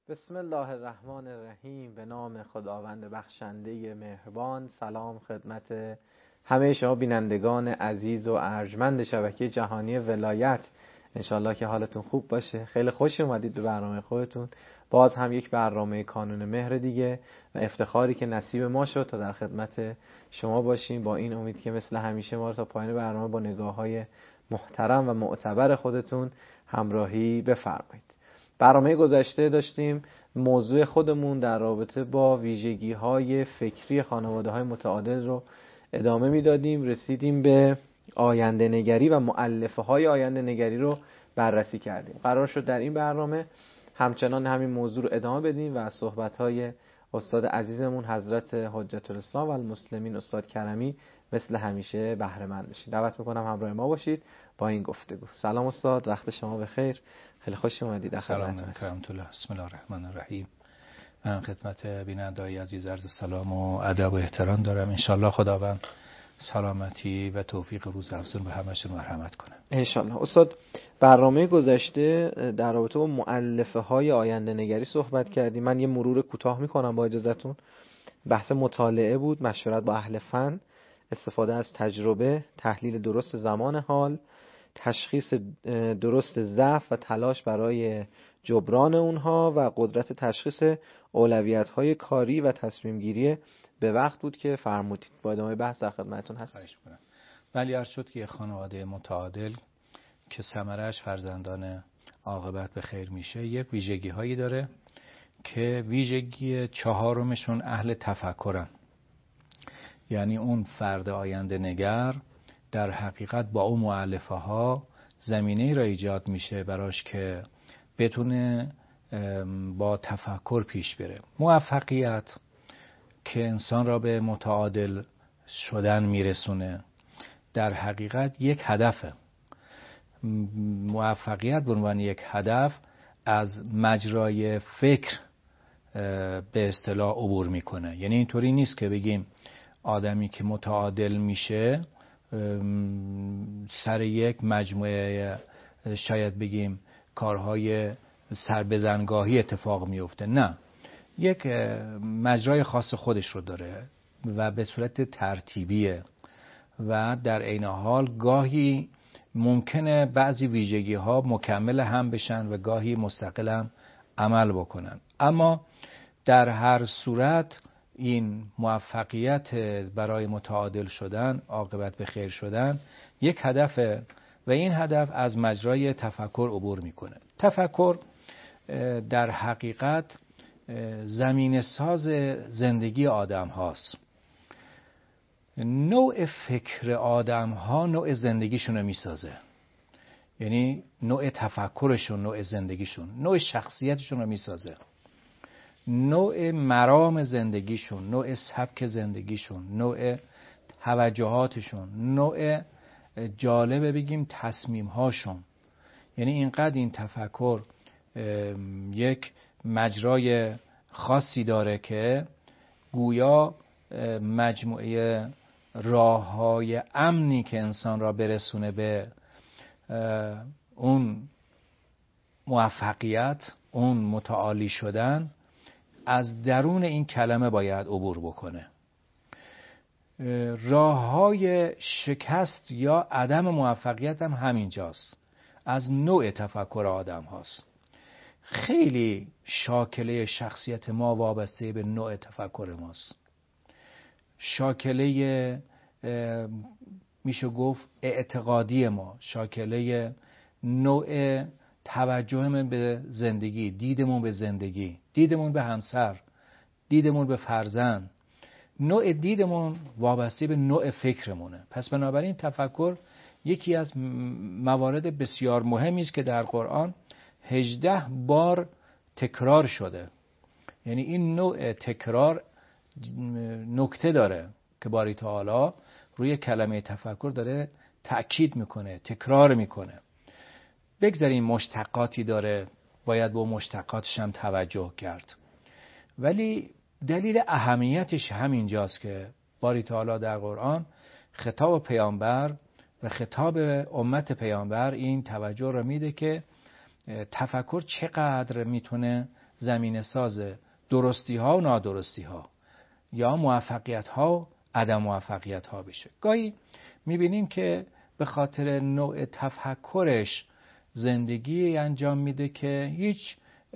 بسم الله الرحمن الرحیم. به نام خداوند بخشنده مهربان. سلام خدمت همه شما بینندگان عزیز و ارجمند شبکه جهانی ولایت. انشالله که حالتون خوب باشه. خیلی خوش اومدید به برنامه خودتون. باز هم یک برنامه کانون مهر دیگه و افتخاری که نصیب ما شد تا در خدمت شما باشیم. با این امید که مثل همیشه ما رو تا پایان برنامه با نگاه‌های محترم و معتبر خودتون همراهی بفرمایید. برنامه گذشته داشتیم موضوع خودمون در رابطه با ویژگی‌های فکری خانواده‌های متعادل رو ادامه میدادیم. رسیدیم به آینده نگری و مؤلفه‌های آینده نگری رو بررسی کردیم. قرار شد در این برنامه همچنان همین موضوع رو ادامه بدیم و از صحبت‌های استاد عزیزمون حضرت حجت الاسلام و المسلمین استاد کرمی مثل همیشه بهره مند بشید. دعوت می‌کنم همراه ما باشید با این گفتگو. سلام استاد، وقت شما بخیر. خیلی خوش اومدید. سلام علیکم. بسم الله الرحمن الرحیم. من خدمت بیننده‌های عزیز عرض سلام و ادب و احترام دارم. انشالله خداوند سلامتی و توفیق روز افزون به همه‌شون مرحمت کنه. انشالله. استاد، برنامه گذشته در رابطه با مؤلفه‌های آینده نگری صحبت کردیم. من یه مرور کوتاه می‌کنم با اجازهتون. بحث مطالعه بود، مشورت با اهل فن، استفاده از تجربه، تحلیل درست زمان حال، تشخیص درست ضعف و تلاش برای جبران اونها و قدرت تشخیص اولویت‌های کاری و تصمیم گیری به وقت بود که فرمودید. با ادامه بحث در خدمتتون هستم. ولی عرض شد که خانواده متعادل که ثمرش فرزندان عاقبت به خیر میشه یک ویژگی هایی داره که ویژگی چهارمشون اهل تفکرن. یعنی اون فرد آینده نگر در حقیقت با اون مؤلفه ها زمینه‌ای را ایجاد میشه براش که بتونه با تفکر پیش بره. موفقیت که انسان را به متعادل شدن میرسونه در حقیقت یک هدفه. موفقیت به عنوان یک هدف از مجرای فکر به اصطلاح عبور میکنه. یعنی اینطوری نیست که بگیم آدمی که متعادل میشه سر یک مجموعه شاید بگیم کارهای سربزنگاهی اتفاق میفته. نه، یک مجرای خاص خودش رو داره و به صورت ترتیبیه و در عین حال گاهی ممکنه بعضی ویژگی ها مکمل هم بشن و گاهی مستقل هم عمل بکنن. اما در هر صورت این موفقیت برای متعادل شدن، عاقبت به خیر شدن یک هدفه و این هدف از مجرای تفکر عبور میکنه. تفکر در حقیقت زمین ساز زندگی آدم هاست. نوع فکر آدم ها نوع زندگیشون رو میسازه. یعنی نوع تفکرشون نوع زندگیشون، نوع شخصیتشون رو میسازه. نوع مرام زندگیشون، نوع سبک زندگیشون، نوع توجهاتشون، نوع جالبه بگیم تصمیم هاشون. یعنی اینقدر این تفکر یک مجرای خاصی داره که گویا مجموعه راه‌های امنی که انسان را برسونه به اون موفقیت، اون متعالی شدن، از درون این کلمه باید عبور بکنه. راه‌های شکست یا عدم موفقیت هم همینجاست، از نوع تفکر آدم هاست. خیلی شاکله شخصیت ما وابسته به نوع تفکر ماست. شاکله میشه گفت اعتقادی ما، شاکله نوع توجهمون به زندگی، دیدمون به زندگی، دیدمون به همسر، دیدمون به فرزند، نوع دیدمون وابسته به نوع فکرمونه. پس بنابراین تفکر یکی از موارد بسیار مهمی است که در قرآن 18 بار تکرار شده. یعنی این نوع تکرار نکته داره که باری تعالی روی کلمه تفکر داره تأکید میکنه، تکرار میکنه. بگذاریم مشتقاتی داره، باید با مشتقاتش هم توجه کرد. ولی دلیل اهمیتش همینجاست که باری تعالی در قرآن خطاب پیامبر و خطاب امت پیامبر این توجه رو میده که تفکر چقدر میتونه زمینه ساز درستی ها و نادرستی ها یا موفقیت ها و عدم موفقیت ها بشه. گاهی میبینیم که به خاطر نوع تفکرش زندگی انجام میده که هیچ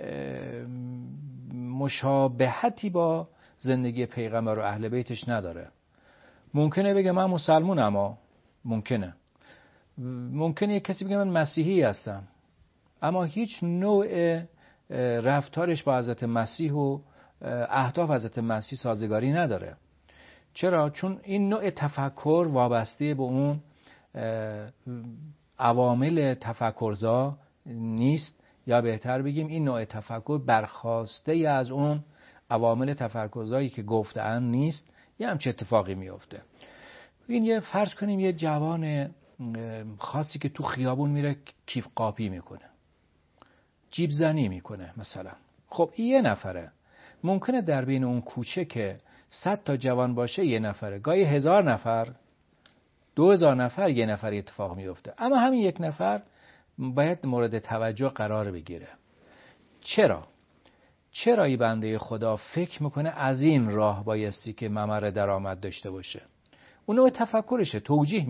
مشابهتی با زندگی پیغمبر و اهل بیتش نداره. ممکنه بگه من مسلمونم، اما ممکنه یک کسی بگه من مسیحی هستم، اما هیچ نوع رفتارش با حضرت مسیح و اهداف حضرت مسیح سازگاری نداره. چرا؟ چون این نوع تفکر وابسته به اون عوامل تفکرزا نیست، یا بهتر بگیم این نوع تفکر برخواسته از اون عوامل تفکرزایی که گفتن نیست. یه همچه اتفاقی میفته. این یه فرض کنیم یه جوان خاصی که تو خیابون میره کیف قاپی میکنه، جیب زنی میکنه مثلا. خب این یه نفره. ممکنه در بین اون کوچه که 100 تا جوان باشه یه نفره، گاهی 1000 نفر 2000 نفر یه نفر اتفاق میفته، اما همین یک نفر باید مورد توجه قرار بگیره. چرا این بنده خدا فکر میکنه از این راه بایستی که ممر درآمد داشته باشه؟ اون نوع تفکرشه، توجیه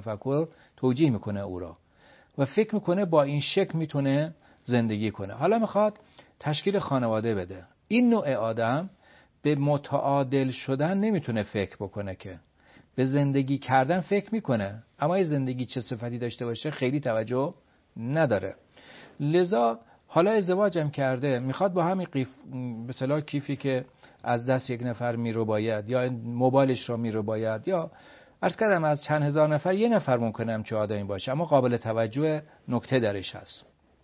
میکنه او را و فکر میکنه با این شکل میتونه زندگی کنه. حالا میخواد تشکیل خانواده بده. این نوع آدم به متعادل شدن نمیتونه فکر بکنه، که به زندگی کردن فکر میکنه، اما این زندگی چه صفتی داشته باشه خیلی توجه نداره. لذا حالا ازدواجم کرده، میخواد با همین به اصطلاح کیفی که از دست یک نفر میرو باید، یا موبایلش رو میرو باید، یا عرض کردم از چند هزار نفر یه نفر ممکنه همچه آدمی باشه، اما قابل توجه نکته درش هست.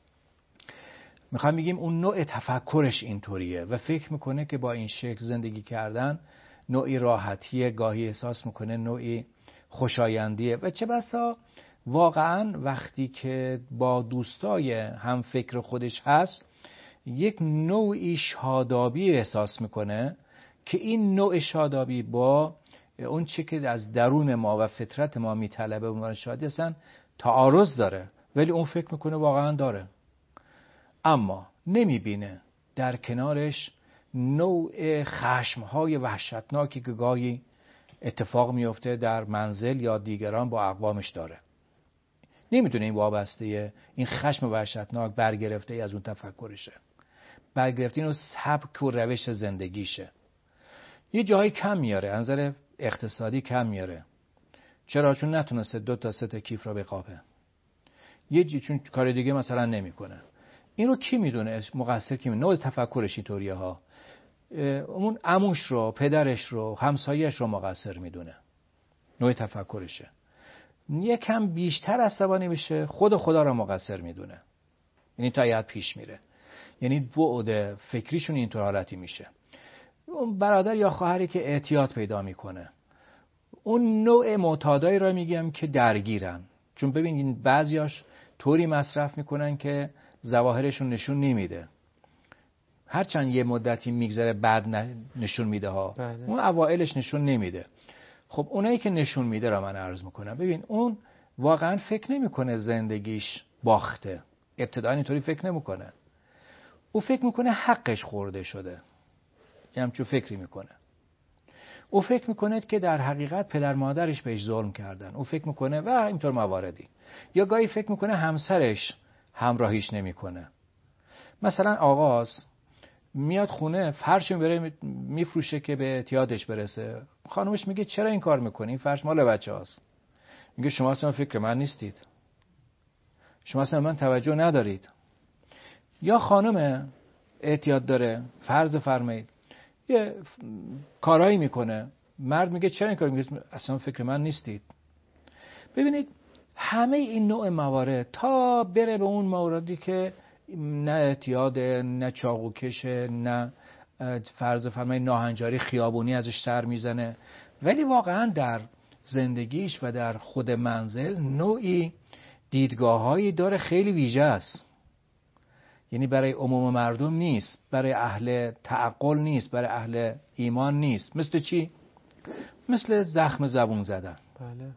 میخوام بگیم اون نوع تفکرش اینطوریه و فکر میکنه که با این شکل زندگی کردن نوعی راحتیه، گاهی احساس میکنه نوعی خوشایندیه و چه بسا واقعا وقتی که با دوستای هم فکر خودش هست یک نوعی شادابی احساس میکنه که این نوع شادابی با اون چی که از درون ما و فطرت ما میطلبه اون شادی اصلا تعارض داره، ولی اون فکر میکنه واقعا داره، اما نمیبینه در کنارش نوع خشمهای وحشتناکی که گاهی اتفاق میفته در منزل یا دیگران با اقوامش داره. نمیدونه این وابسته، این خشم وحشتناک برگرفته از اون تفکرشه، برگرفته اینو سبک و روش زندگیشه. یه جایی کم میاره، از نظر اقتصادی کم میاره. چرا؟ چون نتونسته 2 تا 3 تا کیف را بقاپه، چون کار دیگه مثلا نمیکنه. این رو کی میدونه مقصر کی؟ نوع تفکرش اینطوریه ها. اون عموش رو، پدرش رو، همسایه‌اش رو مقصر میدونه، نوع تفکرشه. یکم بیشتر عصبانی میشه، خدا رو مقصر میدونه. یعنی تا حد پیش میره، یعنی بعد فکریشون اینطور حالتی میشه. اون برادر یا خواهری که اعتیاد پیدا میکنه، اون نوع معتادایی رو میگم که درگیرن. چون ببینید بعضیاش طوری مصرف میکنن که ظواهرشون نشون نمیده، هرچند یه مدتی میگذره بعد نشون میده ها. بله. اون اوائلش نشون نمیده. خب اونایی که نشون میده رو من عرض میکنم. ببین اون واقعا فکر نمیکنه زندگیش باخته، ابتداً اینطوری فکر نمیکنه. او فکر میکنه حقش خورده شده، یه همچون فکری میکنه. او فکر میکنه که در حقیقت پدر مادرش بهش ظلم کردن. او فکر میکنه و اینطور مواردی. یا گاهی فکر میکنه همسرش همراهیش نمیکنه. مثلا آغاز میاد خونه فرش میبره میفروشه که به اعتیادش برسه. خانمش میگه چرا این کار میکنی؟ این فرش مال بچه هاست. میگه شما اصلا فکر من نیستید، شما اصلا من توجه ندارید. یا خانم اعتیاد داره، فرض فرمایید یه کارایی میکنه، مرد میگه چرا این کار میکنید؟ اصلا فکر من نیستید. ببینید همه این نوع موارد تا بره به اون موردی که نه اعتیاد، نه چاقوکشه، نه فرض فرمایید ناهنجاری خیابونی ازش سر میزنه، ولی واقعا در زندگیش و در خود منزل نوعی دیدگاه‌هایی داره خیلی ویژه است. یعنی برای عموم مردم نیست، برای اهل تعقل نیست، برای اهل ایمان نیست. مثل چی؟ مثل زخم زبون زدن. بله.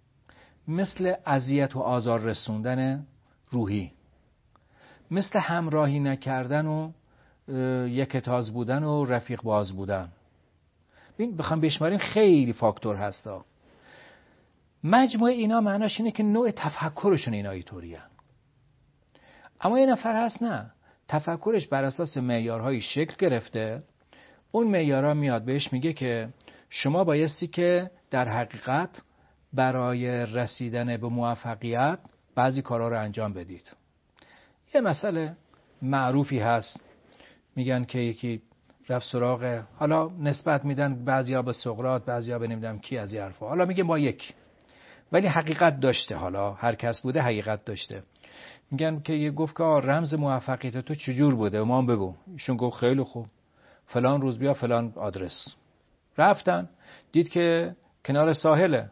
مثل اذیت و آزار رسوندن روحی. مثل همراهی نکردن و یکتاز بودن و رفیق باز بودن. ببین بخوام بشماریم خیلی فاکتور هستا. مجموع اینا معناش اینه که نوع تفکرشون اینا اینطوریه. اما یه نفر هست نه، تفکرش بر اساس معیارهای شکل گرفته. اون معیارها میاد بهش میگه که شما بایستی که در حقیقت برای رسیدن به موفقیت بعضی کارها رو انجام بدید. یه مسئله معروفی هست، میگن که یکی رفت سراغ، حالا نسبت میدن بعضیا به سقراط، بعضیا به نمیدونم کی از این حرفا، حالا میگه با یک، ولی حقیقت داشته، حالا هر کس بوده حقیقت داشته. میگن که یه گفت که رمز موفقیت تو چجور بوده ما هم بگو. ایشون گفت خیلی خوب، فلان روز بیا فلان آدرس. رفتن دید که کنار ساحله،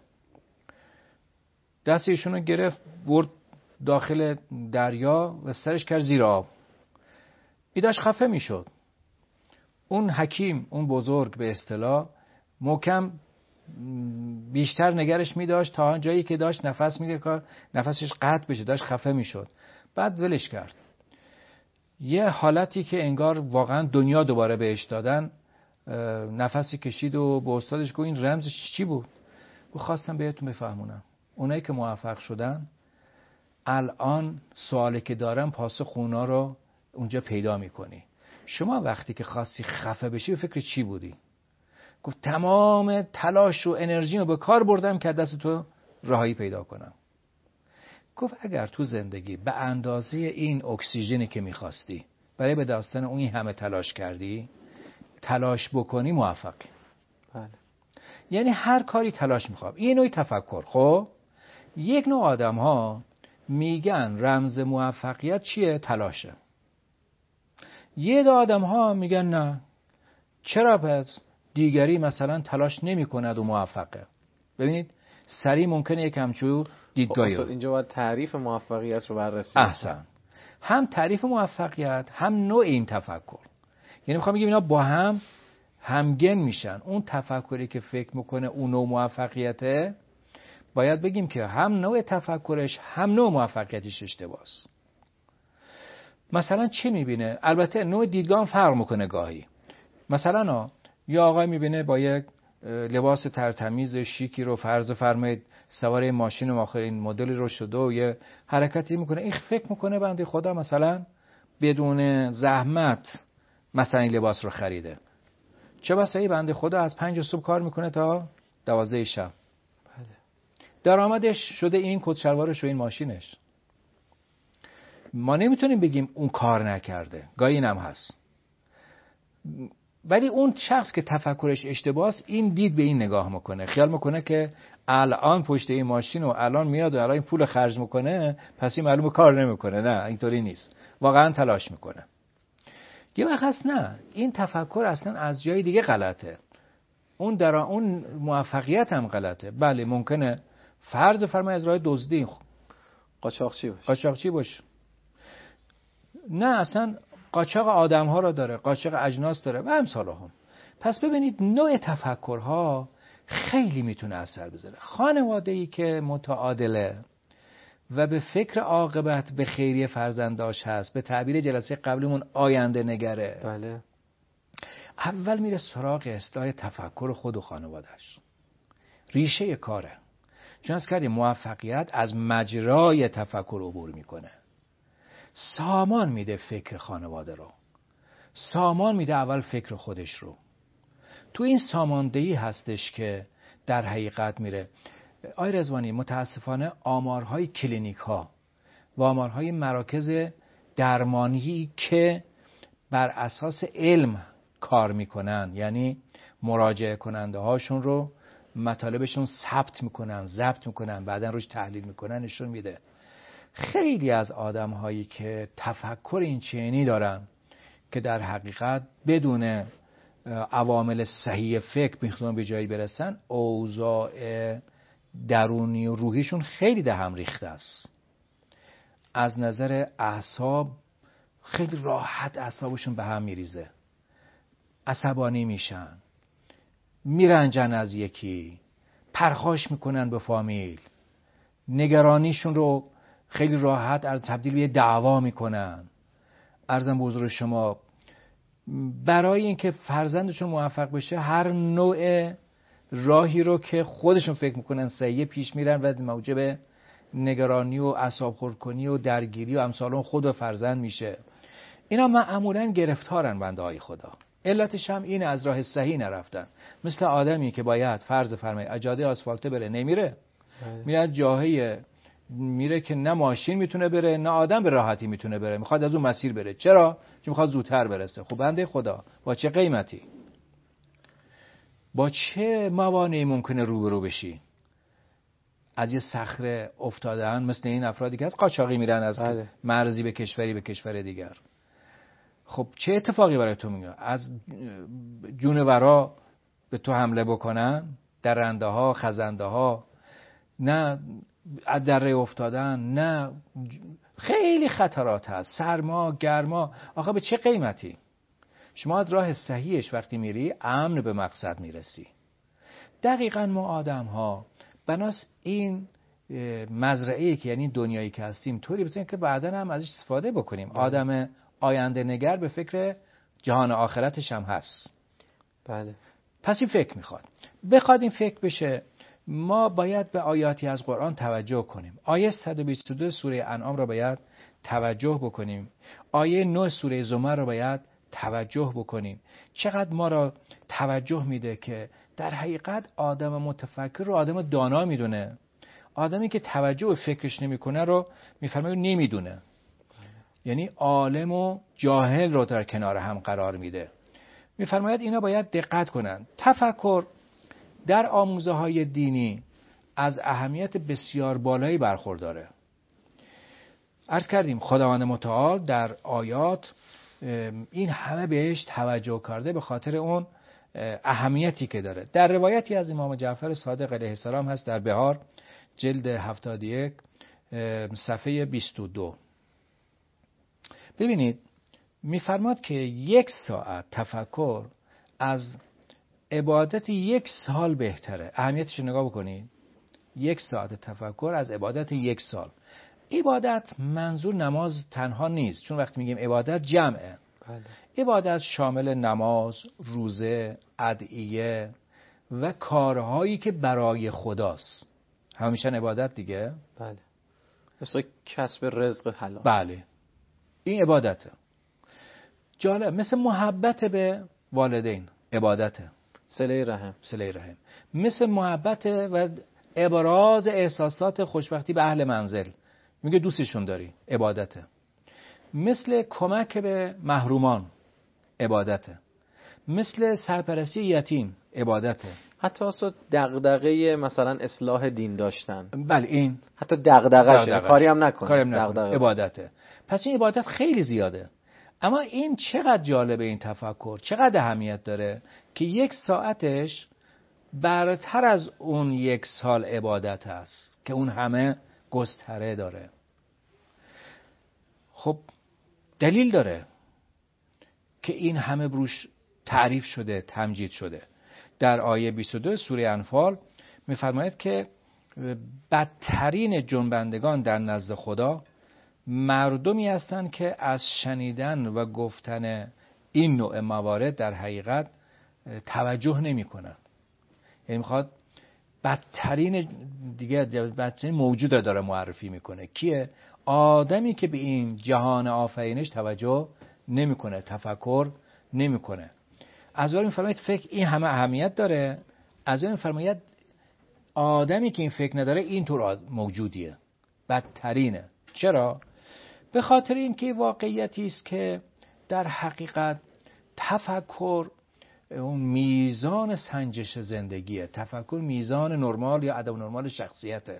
دست ایشونو گرفت برد داخل دریا و سرش کرد زیر آب. ایداش خفه میشد. اون حکیم، اون بزرگ به اصطلاح، محکم بیشتر نگرش می‌داشت تا جایی که داشت نفس میگه نفسش قطع بشه، داشت خفه میشد. بعد ولش کرد. یه حالتی که انگار واقعا دنیا دوباره بهش دادن، نفسی کشید و به استادش گفت این رمزش چی بود؟ گفت خواستم بهتون بفهمونم اونایی که موفق شدن الان سوالی که دارن پاسخ اونا رو اونجا پیدا میکنی. شما وقتی که خواستی خفه بشی به فکر چی بودی؟ گفت تمام تلاش و انرژی رو به کار بردم که دست تو رهایی پیدا کنم. گفت اگر تو زندگی به اندازه این اکسیژنی که میخواستی برای به داشتن اون همه تلاش کردی، تلاش بکنی، موفقی. بله. یعنی هر کاری تلاش میخواد. این نوع تفکر. خب یک نوع آدم ها میگن رمز موفقیت چیه؟ تلاشه. یه دو آدم ها میگن نه، چرا پس دیگری مثلا تلاش نمی کند و موفقه. ببینید سریع ممکنه یک همچون دیدگاهی رو. اینجا باید تعریف موفقیت رو بررسی احسن. هم تعریف موفقیت، هم نوع این تفکر. یعنی میخوام بگم اینا با هم همگن میشن. اون تفکری که فکر میکنه اون نوع موفقیته، باید بگیم که هم نوع تفکرش هم نوع موفقیتش اشتباهه. مثلا چی میبینه؟ البته نوع دیدگاه هم فرق میکنه گاهی. مثلا یا آقای میبینه با یک لباس ترتمیز شیکی رو فرض فرمایید سوار ماشین و آخرین مدلی رو شده و یه حرکتی میکنه، این فکر میکنه بنده خدا مثلا بدون زحمت مثلا این لباس رو خریده. چه بسا این بنده خدا از 5 صبح کار میکنه تا 12 شب. درآمدش شده این کت شلوارش و این ماشینش. ما نمیتونیم بگیم اون کار نکرده، گاهی اینم هست. ولی اون شخص که تفکرش اشتباهه، این دید به این نگاه میکنه، خیال میکنه که الان پشت این ماشین و الان میاد و الان این پول خرج میکنه پس این معلومه کار نمیکنه. نه، اینطوری نیست، واقعا تلاش میکنه. یه وقت هست نه، این تفکر اصلا از جای دیگه غلطه. اون موفقیت هم غلطه. بله ممکنه فرض فرمای از راه دزدی قاچاقچی باشه. نه، اصلا قاچاق آدم ها رو داره، قاچاق اجناس داره و امثال هم. پس ببینید نوع تفکرها خیلی میتونه اثر بذاره. خانواده‌ای که متعادله و به فکر عاقبت به خیریه فرزنداش هست، به تعبیر جلسه قبلیمون آینده نگره، بله، اول میره سراغ اصلاح تفکر خود و خانوادهش. ریشه کاره. چون از کردیم موفقیت از مجرای تفکر عبور میکنه. سامان میده فکر خانواده رو، سامان میده اول فکر خودش رو. تو این ساماندهی هستش که در حقیقت میره. آی رضوانی، متاسفانه آمارهای کلینیک ها و آمارهای مراکز درمانی که بر اساس علم کار میکنن، یعنی مراجعه کننده هاشون رو مطالبشون ثبت میکنن، ضبط میکنن، بعدن روش تحلیل میکنن، نشون میده خیلی از آدم هایی که تفکر این چنینی دارن که در حقیقت بدون عوامل صحیح فکر میخوان به جایی برسن، اوضاع درونی و روحیشون خیلی ده هم ریخته است. از نظر اعصاب خیلی راحت اعصابشون به هم میریزه، عصبانی میشن، میرنجن از یکی، پرخاش میکنن به فامیل، نگرانیشون رو خیلی راحت از تبدیل به دعوا میکنن. عرضم به حضور شما برای اینکه فرزندشون موفق بشه هر نوع راهی رو که خودشون فکر میکنن صحیح پیش میرن و موجب نگرانی و اعصاب خردکنی و درگیری و امثال اون خود و فرزند میشه. اینا معمولا گرفتارن بنده های خدا. علتش هم اینه، از راه صحیح نرفتن. مثل آدمی که باید فرض فرمایید جاده آسفالته بره، نمیره، میاد جاهی میره که نه ماشین میتونه بره نه آدم به راحتی میتونه بره، میخواد از اون مسیر بره. چرا؟ چون میخواد زودتر برسه. خب بنده خدا با چه قیمتی، با چه موانعی ممکنه روبرو بشی؟ از یه صخره افتادن، مثل این افرادی که از قاچاقی میرن از مرزی به کشوری به کشور دیگر. خب چه اتفاقی برای تو میاد؟ از جونورا به تو حمله بکنن، درنده ها، خزنده ها، نه از دره افتادن، نه خیلی خطرات هست، سرما، گرما. آخه به چه قیمتی؟ شما از راه صحیحش وقتی میری امن به مقصد میرسی. دقیقاً ما آدم ها بناس این مزرعه‌ای که یعنی دنیایی که هستیم طوری بزنیم که بعداً هم ازش استفاده بکنیم. آدم آینده نگر به فکر جهان آخرتش هم هست. بله. پس این فکر بخواد این فکر بشه، ما باید به آیاتی از قرآن توجه کنیم. آیه 122 سوره انعام را باید توجه بکنیم. آیه 9 سوره زمر را باید توجه بکنیم. چقدر ما را توجه میده که در حقیقت آدم متفکر رو آدم دانا میدونه، آدمی که توجه به فکرش نمیکنه رو میفرماید نمیدونه. یعنی عالم و جاهل رو در کنار هم قرار میده. میفرماید اینا باید دقت کنن. تفکر در آموزه های دینی از اهمیت بسیار بالایی برخورداره. عرض کردیم خداوند متعال در آیات این همه بهش توجه کرده به خاطر اون اهمیتی که داره. در روایتی از امام جعفر صادق علیه السلام هست در بهار جلد 71 صفحه 22. ببینید میفرماد که 1 ساعت تفکر از عبادت 1 سال بهتره. اهمیتش رو نگاه بکنید. 1 ساعت تفکر از عبادت 1 سال. عبادت منظور نماز تنها نیست، چون وقتی میگیم عبادت جمعه. بله. عبادت شامل نماز، روزه، ادعیه و کارهایی که برای خداست. همیشه عبادت دیگه. بله. مثل کسب رزق حلال. بله. این عبادته. جالب، مثل محبت به والدین عبادته. صله رحم. مثل محبت و ابراز احساسات خوشبختی به اهل منزل، میگه دوستشون داری، عبادته. مثل کمک به محرومان، عبادته. مثل سرپرستی یتیم، عبادته. حتی اصلا دغدغه مثلا اصلاح دین داشتن. بله، این حتی دغدغه کاری هم نکنه، عبادته. پس این عبادت خیلی زیاده. اما این چقدر جالبه، این تفکر چقدر اهمیت داره که 1 ساعتش برتر از اون 1 سال عبادت هست که اون همه گستره داره. خب دلیل داره که این همه بروش تعریف شده، تمجید شده. در آیه 22 سوره انفال می‌فرماید که بدترین جنبندگان در نزد خدا مردمی هستند که از شنیدن و گفتن این نوع موارد در حقیقت توجه نمی‌کنن. یعنی میخواد بدترین موجود داره معرفی میکنه. کیه؟ آدمی که به این جهان آفرینش توجه نمیکنه، تفکر نمیکنه. از اون میفرماید فکر این همه اهمیت داره. از اون میفرماید آدمی که این فکر نداره این طور موجودیه، بدترینه. چرا؟ به خاطر اینکه واقعیتی است که در حقیقت تفکر اون میزان سنجش زندگیه. تفکر میزان نرمال یا عدم نرمال شخصیته.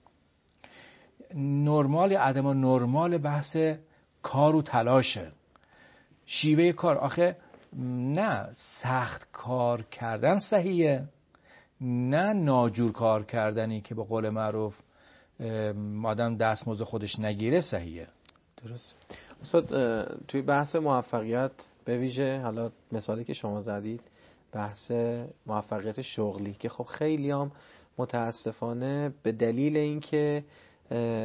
نرمال یا عدم نرمال بحث کار و تلاشه، شیوه کار. آخه نه سخت کار کردن صحیحه، نه ناجور کار کردنی که به قول معروف آدم دستمزد خودش نگیره صحیحه. درست. استاد توی بحث موفقیت به ویژه، حالا مثالی که شما زدید بحث موفقیت شغلی که خب خیلی هم متاسفانه به دلیل اینکه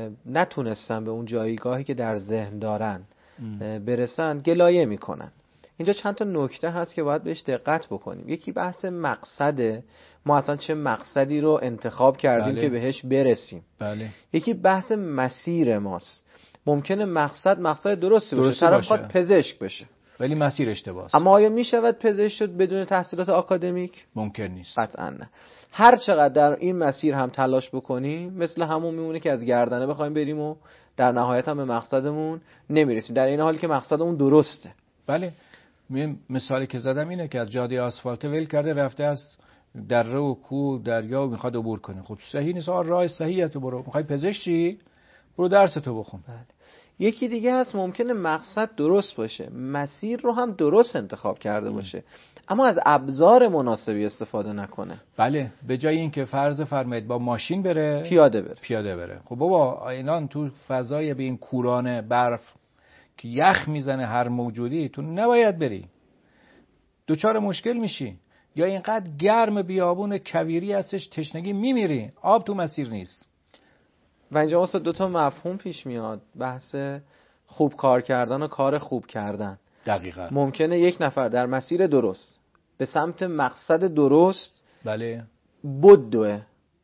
نتونستن به اون جایگاهی که در ذهن دارن برسن گلایه میکنن. اینجا چند تا نکته هست که باید بهش دقت بکنیم. یکی بحث مقصده، ما اصلا چه مقصدی رو انتخاب کردیم که بهش برسیم. یکی بحث مسیر ماست. ممکنه مقصد درستی باشه، طرف خواهد پزشک بشه ولی مسیر اشتباهه. اما آیا میشود پزشک شد بدون تحصیلات آکادمیک؟ ممکن نیست. قطعا نه. هر چقدر در این مسیر هم تلاش بکنیم مثل همون میمونه که از گردنه بخوایم بریم و در نهایت هم به مقصدمون نمیرسیم، در این حالی که مقصدمون درسته. بله، مثالی که زدم اینه که از جاده آسفالت ول کرده رفته از دره و کوه دریا و میخواد عبور کنه. خب صحیح نیست. راه صحیحه، تو برو. میخوای پزشکی؟ برو درس تو بخون. بله. یکی دیگه هست ممکنه مقصد درست باشه، مسیر رو هم درست انتخاب کرده باشه، اما از ابزار مناسبی استفاده نکنه. بله، به جای اینکه فرض فرمایید با ماشین بره پیاده بره. خب بابا اینان تو فضای به این کوران برف که یخ میزنه هر موجودی، تو نباید بری، دوچار مشکل میشی. یا اینقدر گرم بیابون کویری هستش تشنگی میمیری، آب تو مسیر نیست. و اینجا واسه دوتا مفهوم پیش میاد، بحث خوب کار کردن و کار خوب کردن. دقیقاً. ممکنه یک نفر در مسیر درست به سمت مقصد درست بله بدوه،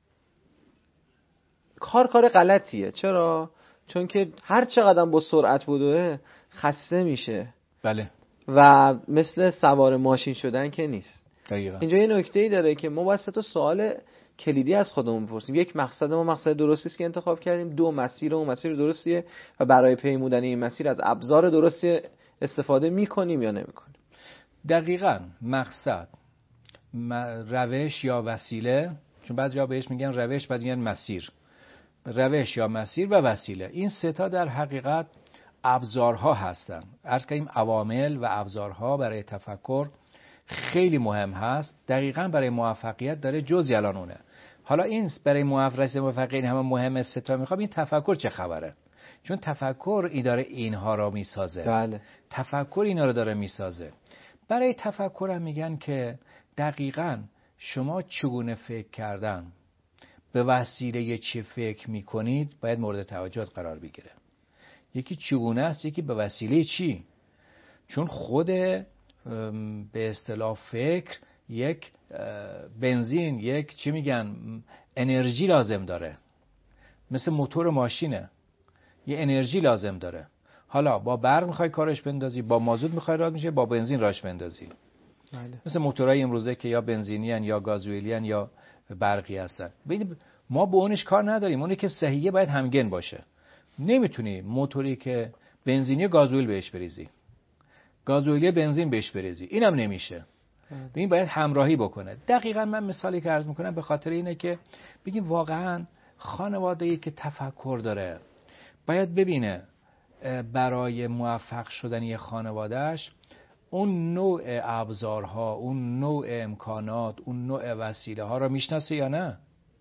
کار غلطیه. چرا؟ چون که هر چقدر با سرعت بدوه خسته میشه. بله. و مثل سوار ماشین شدن که نیست. دقیقاً. اینجا یه نکته‌ای داره که ما باید 3 سوال کلیدی از خودمون بپرسیم. یک، مقصد ما مقصد درستی است که انتخاب کردیم. 2، مسیر درستیه و برای پیمودن این مسیر از ابزار درستی استفاده میکنیم یا نمیکنیم. دقیقاً. مقصد، روش یا وسیله، چون بعضی جا بهش میگن روش، بعد میگن مسیر. روش یا مسیر و وسیله، این 3 در حقیقت ابزارها هستن. عرض کردیم عوامل و ابزارها برای تفکر خیلی مهم هست. دقیقاً برای موفقیت داره جزئی الان اونه. حالا این برای موفقیت این همه مهمه 3 میخوام این تفکر چه خبره؟ چون تفکر این داره اینها را میسازه. بله. تفکر اینا رو داره میسازه. برای تفکر هم میگن که دقیقاً شما چگونه فکر کردن به وسیله چه فکر میکنید باید مورد توجه قرار بگیره. یکی چگونه است، یکی به وسیله چی. چون خود به اصطلاح فکر یک بنزین، یک چی میگن انرژی لازم داره، مثل موتور ماشینه، یه انرژی لازم داره. حالا با برق میخوای کارش بندازی، با مازوت میخوای راه میشه، با بنزین راهش بندازی. بله. مثل موتورهای امروزه که یا بنزینی ان یا گازوئیلی ان یا برقی هستن. ما با اونش کار نداریم. اونی که صحیحه باید همگن باشه. نمیتونی موتوری که بنزینی گازوئیل بهش بریزی، گازوئیلی بنزین بهش بریزی، اینم نمیشه. این باید همراهی بکنه. دقیقاً من مثالی که عرض میکنم به خاطر اینه که بگیم واقعاً خانواده‌ای که تفکر داره باید ببینه برای موفق شدن یه خانواده‌اش اون نوع ابزارها، اون نوع امکانات، اون نوع وسیله ها رو میشناسه یا نه.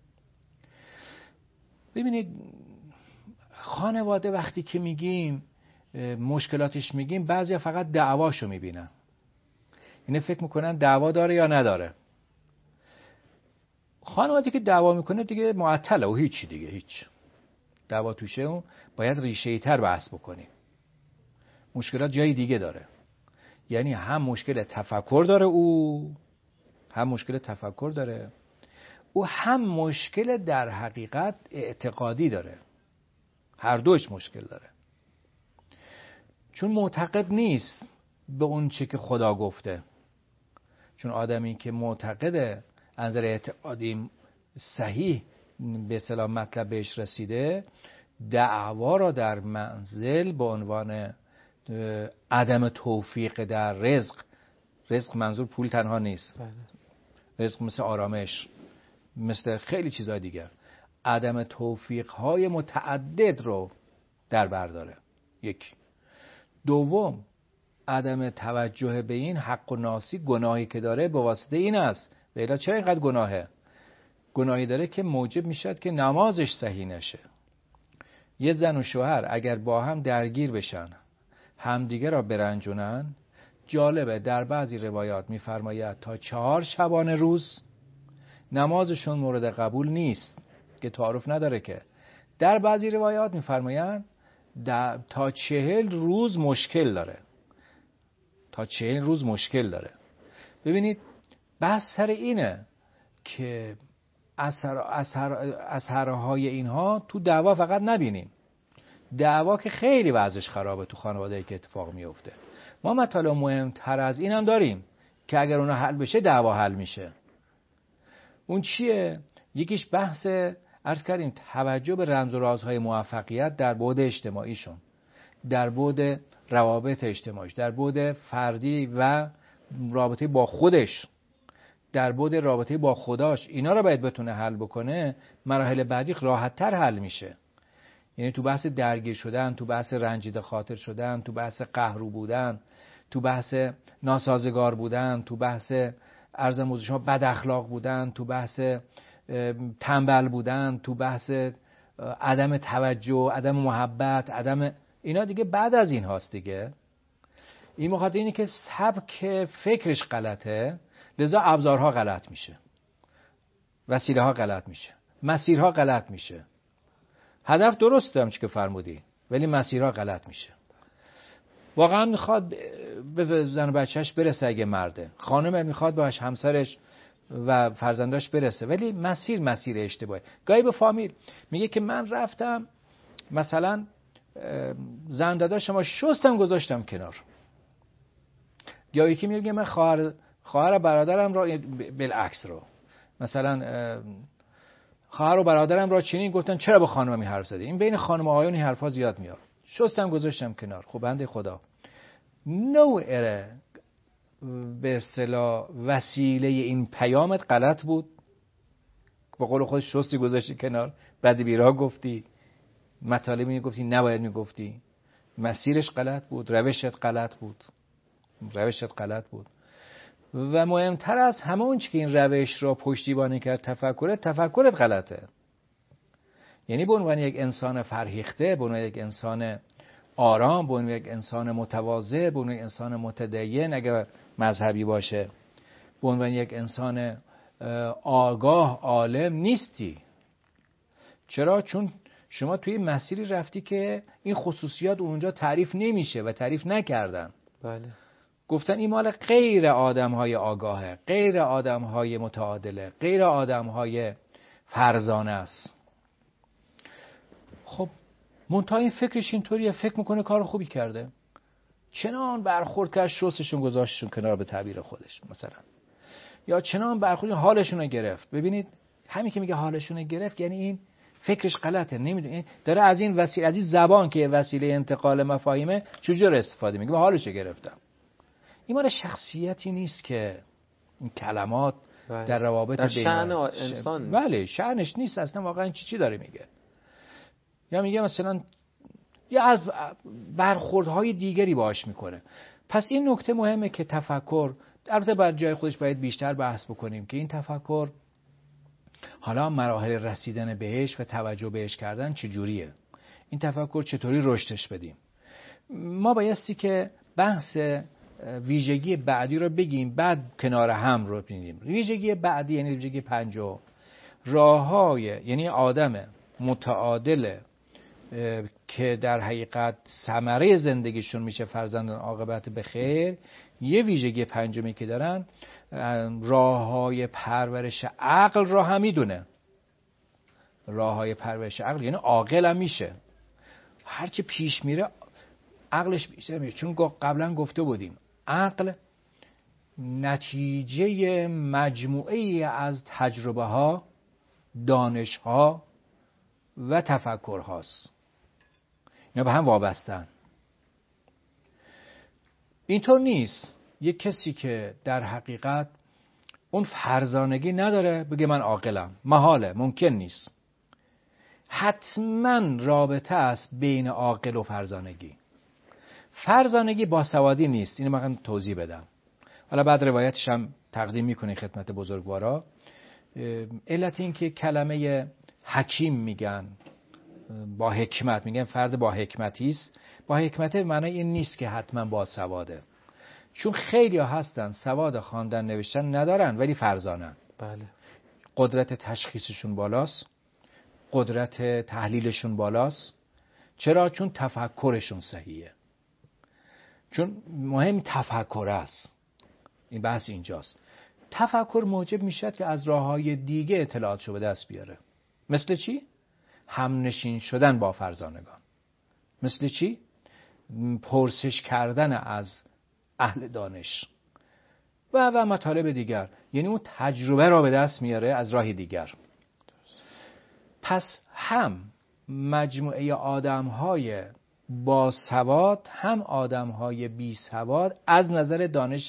ببینید خانواده وقتی که میگیم مشکلاتش میگیم، بعضیا فقط دعواشو میبینن، اینه فکر میکنن دعوا داره یا نداره. خانواده که دعوا میکنه دیگه معطله و هیچی دیگه، هیچ دعوا توشه، اون باید ریشه‌ای تر بحث بکنیم. مشکلات جای دیگه داره. یعنی هم مشکل تفکر داره او، هم مشکل تفکر داره او، هم مشکل در حقیقت اعتقادی داره. هر دوش مشکل داره. چون معتقد نیست به اون چه که خدا گفته. چون آدمی که معتقده از نظر اعتقادی صحیح به اصطلاح مطلب بهش رسیده، دعوا را در منزل به عنوان عدم توفیق در رزق منظور پول تنها نیست. رزق مثل آرامش، مثل خیلی چیزهای دیگر، عدم توفیق‌های متعدد رو در بر داره. یک. دوم، عدم توجه به این حق و ناسی گناهی که داره به واسطه این است. و الا چرا اینقدر گناهه؟ گناهی داره که موجب میشد که نمازش صحیح نشه. یه زن و شوهر اگر با هم درگیر بشن، همدیگه را برنجونن، جالبه در بعضی روایات میفرماید تا 4 شبانه روز نمازشون مورد قبول نیست، که تعارف نداره که. در بعضی روایات میفرمایند تا 40 روز مشکل داره. تا 40 روز مشکل داره. ببینید بحث سر اینه که اثرهای اینها تو دعوا فقط نبینیم. دعوا که خیلی وضعش خرابه تو خانواده‌ای که اتفاق میفته. ما مطالب مهمتر از این هم داریم که اگر اونها حل بشه دعوا حل میشه. اون چیه؟ یکیش بحث عرض کردیم توجه به رمز و رازهای موفقیت در بعد اجتماعیشون، در بعد روابط اجتماعیش، در بعد فردی و رابطه با خودش، در بعد رابطه با خداش. اینا رو باید بتونه حل بکنه. مراحل بعدی راحت‌تر حل میشه. یعنی تو بحث درگیر شدن، تو بحث رنجیده خاطر شدن، تو بحث قهرو بودن، تو بحث ناسازگار بودن، تو بحث عرض موضوع شما بد اخلاق بودن، تو بحث تنبل بودن، تو بحث عدم توجه، عدم محبت، اینا دیگه بعد از این هاست دیگه. این مخاطب اینه که سبک فکرش غلطه، لذا ابزارها غلط میشه، وسیله ها غلط میشه، مسیرها غلط میشه. هدف درسته همچه که فرمودی، ولی مسیرها غلط میشه. واقعا میخواد به زن و بچهش برسه اگه مرده، خانم میخواد باش همسرش و فرزنداش برسه، ولی مسیر اشتباهه. گاهی به فامیل میگه که من رفتم مثلا زن داداشم شستم گذاشتم کنار، یا یکی میگه من خواهر برادرم را بالعکس رو مثلا خواهر و برادرم را چنین گفتن چرا با خانم می حرف زدی. این بین خانم و آقایون این حرفا زیاد میاد. شستم گذاشتم کنار. خب بنده خدا نوع به اصطلاح وسیله این پیامت غلط بود. به قول خود شستی گذاشتی کنار، بعد بیرا گفتی، مطالبی گفتی نباید میگفتی، مسیرش غلط بود، روشت غلط بود. و مهمتر از همه اون چی که این روش را پشتیبانی کرد تفکرت غلطه. یعنی به عنوان یک انسان فرهیخته، به عنوان یک انسان آرام، به عنوان یک انسان متواضع، به عنوان یک انسان متدین اگر مذهبی باشه، به عنوان یک انسان آگاه عالم نیستی. چرا؟ چون شما توی مسیری رفتی که این خصوصیات اونجا تعریف نمیشه و تعریف نکردن. بله. گفتن این مال غیر آدم‌های آگاهه، غیر آدم‌های متعادله، غیر آدم‌های فرزانه است. خب منتها این فکرش اینطوریه، فکر میکنه کار خوبی کرده، چنان برخورد کرد شستشون گذاشتشون کنار به تعبیر خودش مثلا، یا چنان برخورد حالشون رو گرفت. ببینید همین که میگه حالشون رو گرفت یعنی این فکرش غلطه، نمیدونه داره از این وسیله، از این زبان که وسیله انتقال مفاهیمه چجوری استفاده میکنه. حالش رو گرفتم. این مال شخصیتی نیست که این کلمات در روابط در شأن انسان بله شأنش نیست اصلا. واقعا چی داره میگه؟ یا میگه مثلا یا از برخوردهای دیگری باهاش میکنه. پس این نکته مهمه که تفکر البته بر جای خودش باید بیشتر بحث بکنیم که این تفکر حالا مراحل رسیدن بهش و توجه بهش کردن چجوریه، این تفکر چطوری رشدش بدیم. ما بایستی که بحث ویژگی بعدی رو بگیم، بعد کنار هم رو ببینیم. ویژگی بعدی یعنی ویژگی 5، راههای یعنی آدم متعادل که در حقیقت ثمره زندگیشون میشه فرزندان عاقبت به خیر. یه ویژگی 5 که دارن، راههای پرورش عقل را هم میدونه. راههای پرورش عقل یعنی عاقل هم میشه، هرچی پیش میره عقلش بیشتر میشه. چون قبلا گفته بودیم عقل نتیجه مجموعه از تجربه ها، دانش ها و تفکر هاست. اینا به هم وابستن. اینطور نیست یک کسی که در حقیقت اون فرزانگی نداره بگه من عاقلم. محاله، ممکن نیست. حتما رابطه است بین عاقل و فرزانگی. فرزانگی باسوادی نیست. اینو من توضیح بدم. حالا بعد روایتش هم تقدیم میکنه خدمت بزرگوارا. علت این که کلمه حکیم میگن با حکمت، میگن فرد با حکمتی است. با حکمت معنی این نیست که حتما باسواده. چون خیلی ها هستن سواد خواندن نوشتن ندارن ولی فرزانن. بله. قدرت تشخیصشون بالاست، قدرت تحلیلشون بالاست. چرا؟ چون تفکرشون صحیحه، چون مهم تفکر است. این بحث اینجاست. تفکر موجب میشد که از راههای دیگه اطلاعاتشو به دست بیاره. مثل چی؟ همنشین شدن با فرزانگان. مثل چی؟ پرسش کردن از اهل دانش و مطالب دیگر. یعنی اون تجربه را به دست میاره از راه دیگر. پس هم مجموعه آدم‌های باسواد هم آدم‌های بیسواد از نظر دانش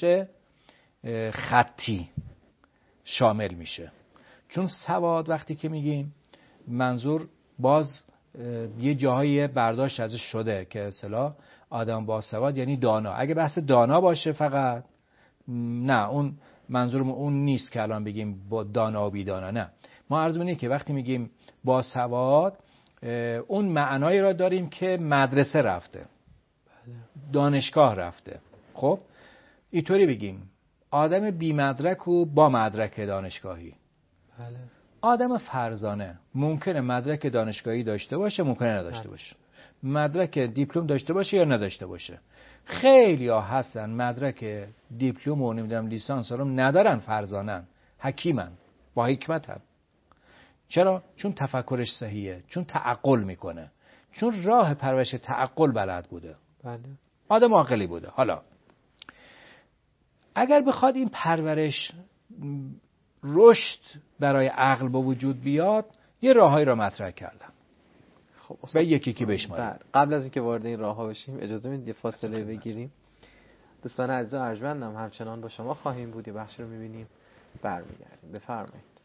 خطی شامل میشه. چون سواد وقتی که میگیم منظور باز یه جاهای برداشت ازش شده که اصطلاح آدم باسواد یعنی دانا. اگه بحث دانا باشه فقط نه، اون منظورم اون نیست که الان بگیم با دانا و بیدانا. نه، ما عرض اینه که وقتی میگیم باسواد اون معنایی را داریم که مدرسه رفته، دانشگاه رفته. خب اینطوری بگیم آدم بی مدرک و با مدرک دانشگاهی. بله. آدم فرزانه ممکنه مدرک دانشگاهی داشته باشه، ممکنه نداشته باشه. مدرک دیپلم داشته باشه یا نداشته باشه. خیلی ها هستن مدرک دیپلم و نمیدونم لیسانس رو ندارن، فرزانن، حکیمن، با حکمتن. چرا؟ چون تفکرش صحیحه، چون تعقل میکنه، چون راه پرورش تعقل بلد بوده. بله. آدم عاقلی بوده. حالا اگر بخواد این پرورش رشد برای عقل با وجود بیاد، یه راههایی را مطرح کردم. خب و یکی بشماریم. قبل از اینکه وارد این راهها بشیم اجازه میدید یه فاصله بگیریم. دوستان عزیز و ارجمندم همچنان با شما خواهیم بود. یه بخش رو میبینیم برمیگردیم. بفرمایید.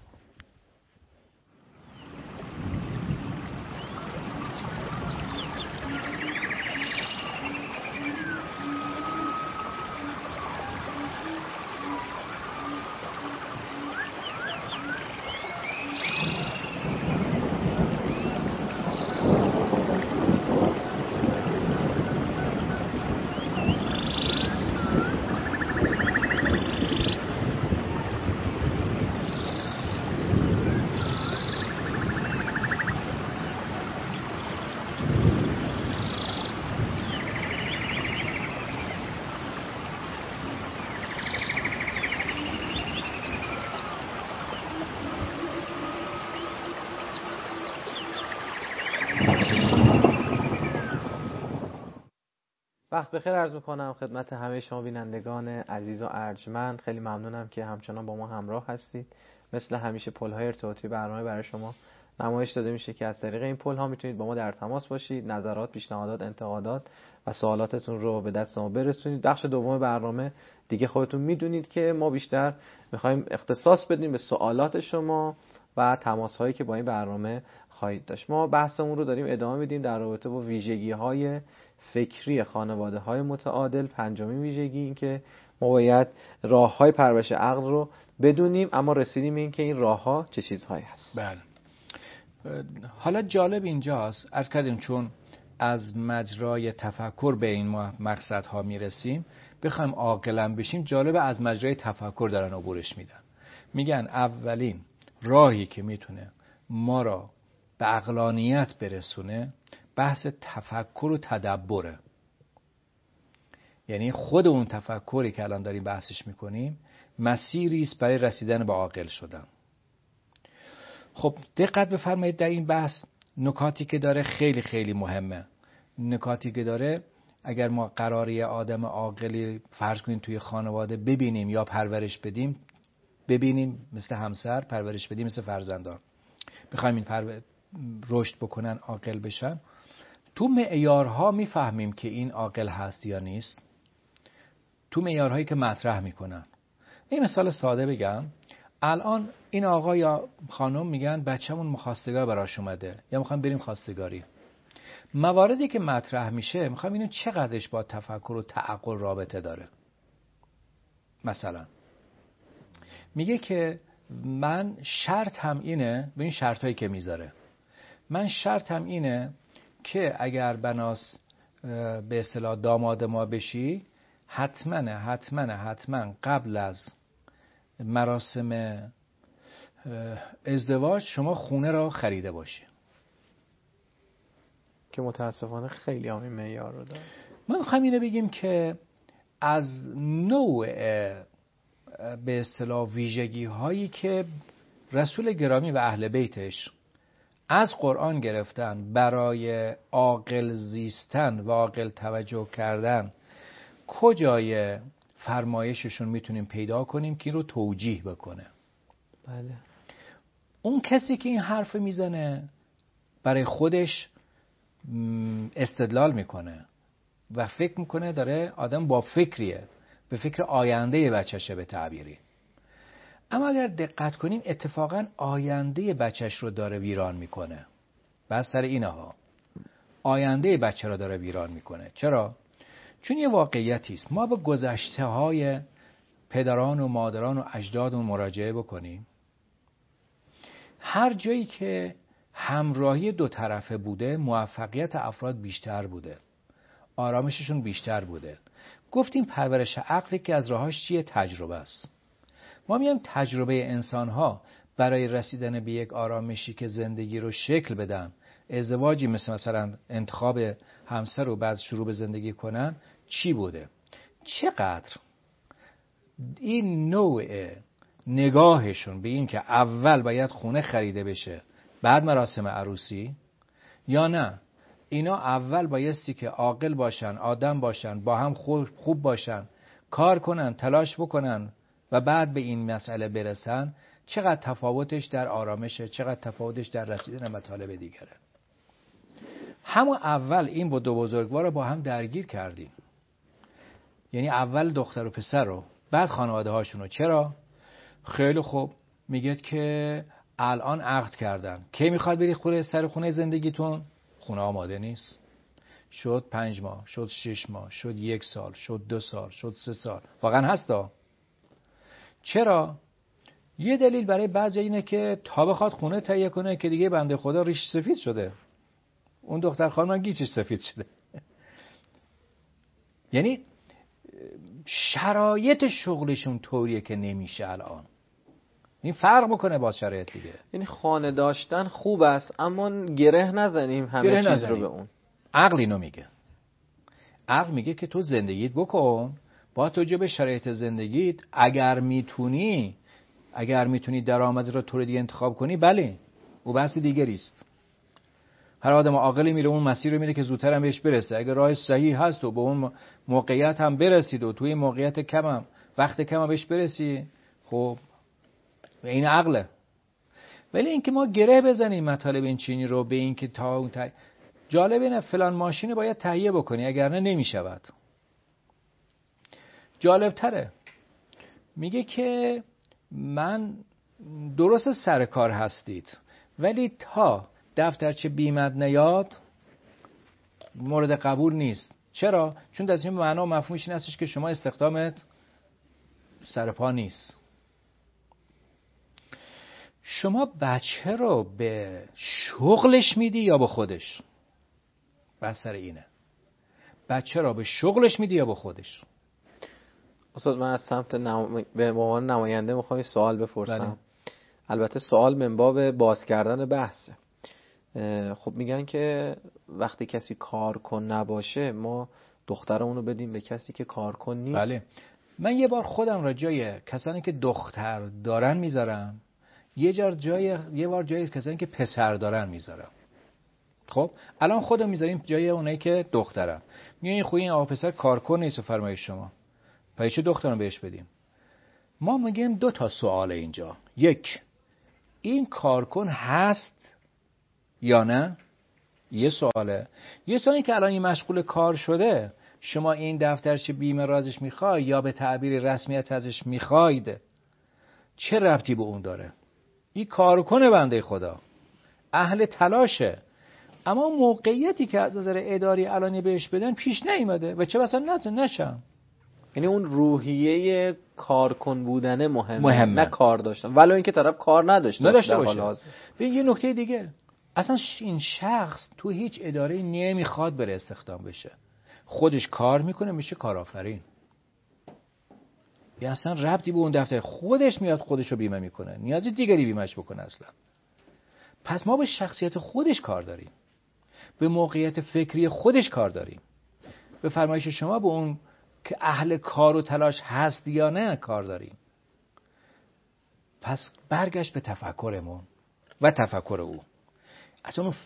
وقت بخیر عرض میکنم خدمت همه شما بینندگان عزیز و ارجمند. خیلی ممنونم که همچنان با ما همراه هستید. مثل همیشه پل‌های ارتباطی برنامه برای شما نمایش داده میشه که از طریق این پل‌ها میتونید با ما در تماس باشید، نظرات، پیشنهادات، انتقادات و سوالاتتون رو به دست ما برسونید. بخش دوم برنامه دیگه خودتون میدونید که ما بیشتر میخوایم اختصاص بدیم به سوالات شما و تماس‌هایی که با این برنامه خواهید داشت. ما بحثمون رو داریم ادامه میدیم در رابطه با ویژگی‌های فکری خانواده‌های متعادل. پنجمین ویژگی این که ما باید راه‌های پرورش عقل رو بدونیم، اما رسیدیم این که این راه‌ها چه چیزهایی هست. بله. حالا جالب اینجاست، عرض کردیم چون از مجرای تفکر به این مقصدها میرسیم، بخوایم عاقلان بشیم، جالب از مجرای تفکر دارن عبورش میدن. میگن اولین راهی که میتونه ما را به عقلانیت برسونه بحث تفکر و تدبره. یعنی خود اون تفکری که الان داریم بحثش میکنیم مسیری است برای رسیدن به عاقل شدن. خب دقت بفرمایید در این بحث نکاتی که داره خیلی خیلی مهمه. نکاتی که داره اگر ما قراری آدم عاقلی فرض کنیم توی خانواده ببینیم یا پرورش بدیم، ببینیم مثل همسر، پرورش بدیم مثل فرزندان، بخوایم این رشد بکنن، عاقل بشن، تو معیارها میفهمیم که این عاقل هست یا نیست. تو معیارهایی که مطرح میکنن. این مثال ساده بگم، الان این آقا یا خانم میگن بچه‌مون مخواستگار براش اومده یا میخوایم بریم خواستگاری. مواردی که مطرح میشه میخوایم اینو چقدرش با تفکر و تعقل رابطه داره. مثلا میگه که من شرطم اینه، ببین شرطایی که میذاره، من شرطم اینه که اگر بناس به اصطلاح داماد ما بشی حتما قبل از مراسم ازدواج شما خونه را خریده باشی. که متاسفانه خیلی هم این معیار رو داره. ما میخوایم اینو بگیم که از نوع به اصطلاح ویژگی هایی که رسول گرامی و اهل بیتش از قرآن گرفتن برای عاقل زیستن و عاقل توجه کردن، کجای فرمایششون میتونیم پیدا کنیم که این رو توجیه بکنه. بله. اون کسی که این حرف میزنه برای خودش استدلال میکنه و فکر میکنه داره آدم با فکریه، به فکر آینده بچهشه به تعبیری. اما اگر دقت کنیم اتفاقا آینده بچهش رو داره ویران میکنه. بس سر اینها آینده بچه رو داره ویران میکنه. چرا؟ چون یه واقعیتی است. ما به گذشته های پدران و مادران و اجدادمون مراجعه بکنیم، هر جایی که همراهی دو طرفه بوده موفقیت افراد بیشتر بوده، آرامششون بیشتر بوده. گفتیم پرورش عقلی که از راهاش چیه؟ تجربه است. ما میگیم تجربه انسان‌ها برای رسیدن به یک آرامشی که زندگی رو شکل بدن، ازدواجی مثلا انتخاب همسر رو بعد شروع به زندگی کنن، چی بوده؟ چقدر این نوع نگاهشون به این که اول باید خونه خریده بشه بعد مراسم عروسی، یا نه اینا اول بایستی که عاقل باشن، آدم باشن، با هم خوب باشن، کار کنن، تلاش بکنن و بعد به این مسئله برسن، چقدر تفاوتش در آرامشه، چقدر تفاوتش در رسیدن مطالب دیگره. همون اول این با دو بزرگوار رو با هم درگیر کردیم، یعنی اول دختر و پسر رو بعد خانواده هاشون رو. چرا؟ خیلی خوب، میگه که الان عقد کردن، کی میخواد بری سر خونه زندگیتون؟ خونه آماده نیست. شد 5 ماه، شد 6 ماه، شد 1 سال، شد 2 سال، شد 3 سال. واقعا هستا. چرا؟ یه دلیل برای بعضی اینه که تا بخواد خونه تهیه کنه که دیگه بنده خدا ریش سفید شده، اون دختر خانم گیچش سفید شده. یعنی شرایط شغلشون طوریه که نمیشه الان. این فرق میکنه با شرایط دیگه. یعنی خانه داشتن خوب است اما گره نزنیم همه چیز رو به اون. عقل اینو میگه. عقل میگه که تو زندگیت بکن با توجه به شرایط زندگیت، اگر میتونی درآمد رو طور دیگه انتخاب کنی، بله، او بحث دیگری است. هر آدم عاقلی میره اون مسیر رو میره که زودتر هم بهش برسه. اگر راه صحیح هست و به اون موقعیت هم برسید و توی موقعیت کم وقت کم بهش برسی، خب این عقله. ولی اینکه ما گره بزنیم مطالب این چینی رو به این که تا اون جالب اینه فلان ماشین باید تهیه بکنی اگر نه نمیشود. جالب تره میگه که من درست سر کار هستید ولی تا دفترچه بیمت نیاد مورد قبول نیست. چرا؟ چون در این معنا و مفهومش این هستش که شما استخدامت سر پا نیست. شما بچه رو به شغلش میدی یا به خودش؟ بحث سر اینه. بچه رو به شغلش میدی یا به خودش؟ استاد من از سمت به عنوان نماینده میخوام سوال بپرسم. بله. البته سوال من باب باز کردن بحثه. خب میگن که وقتی کسی کارکن نباشه ما دخترمون رو بدیم به کسی که کارکن نیست. بله. من یه بار خودم را جای کسانی که دختر دارن میذارم، یه بار جای کسانی که پسر دارن میذارم. خب الان خودم میذاریم جای اونایی که دخترن. میگن خب این آقا پسر کارکن نیست فرمایش شما، پس چه دخترم بهش بدیم؟ ما میگیم 2 تا سوال اینجا. یک، این کارکن هست یا نه؟ یه سواله. یه سوالی که الان این مشغول کار شده، شما این دفترچه بیمه رازش میخوای یا به تعبیر رسمیت ازش میخواید، چه ربطی به اون داره؟ این کارکن بنده خدا، اهل تلاشه، اما موقعیتی که از نظر اداری الانی بهش بدن پیش نیامده و چه بسا نشم. یعنی اون روحیه کارکن بودنه مهمه. نه کار داشتن، ولو اینکه طرف کار نداشته باشه. ببین یه نکته دیگه، اصلا این شخص تو هیچ اداره نمیخواد بره استخدام بشه، خودش کار میکنه میشه کارآفرین، یا اصلا ربطی به اون دفتر، خودش میاد خودشو بیمه میکنه، نیازی دیگری بیمهش بکنه اصلا. پس ما به شخصیت خودش کار داریم، به موقعیت فکری خودش کار داریم. به فرمایش شما به اون که اهل کار و تلاش هست یا نه کار داریم. پس برگشت به تفکرمون و تفکر او. اصلا اون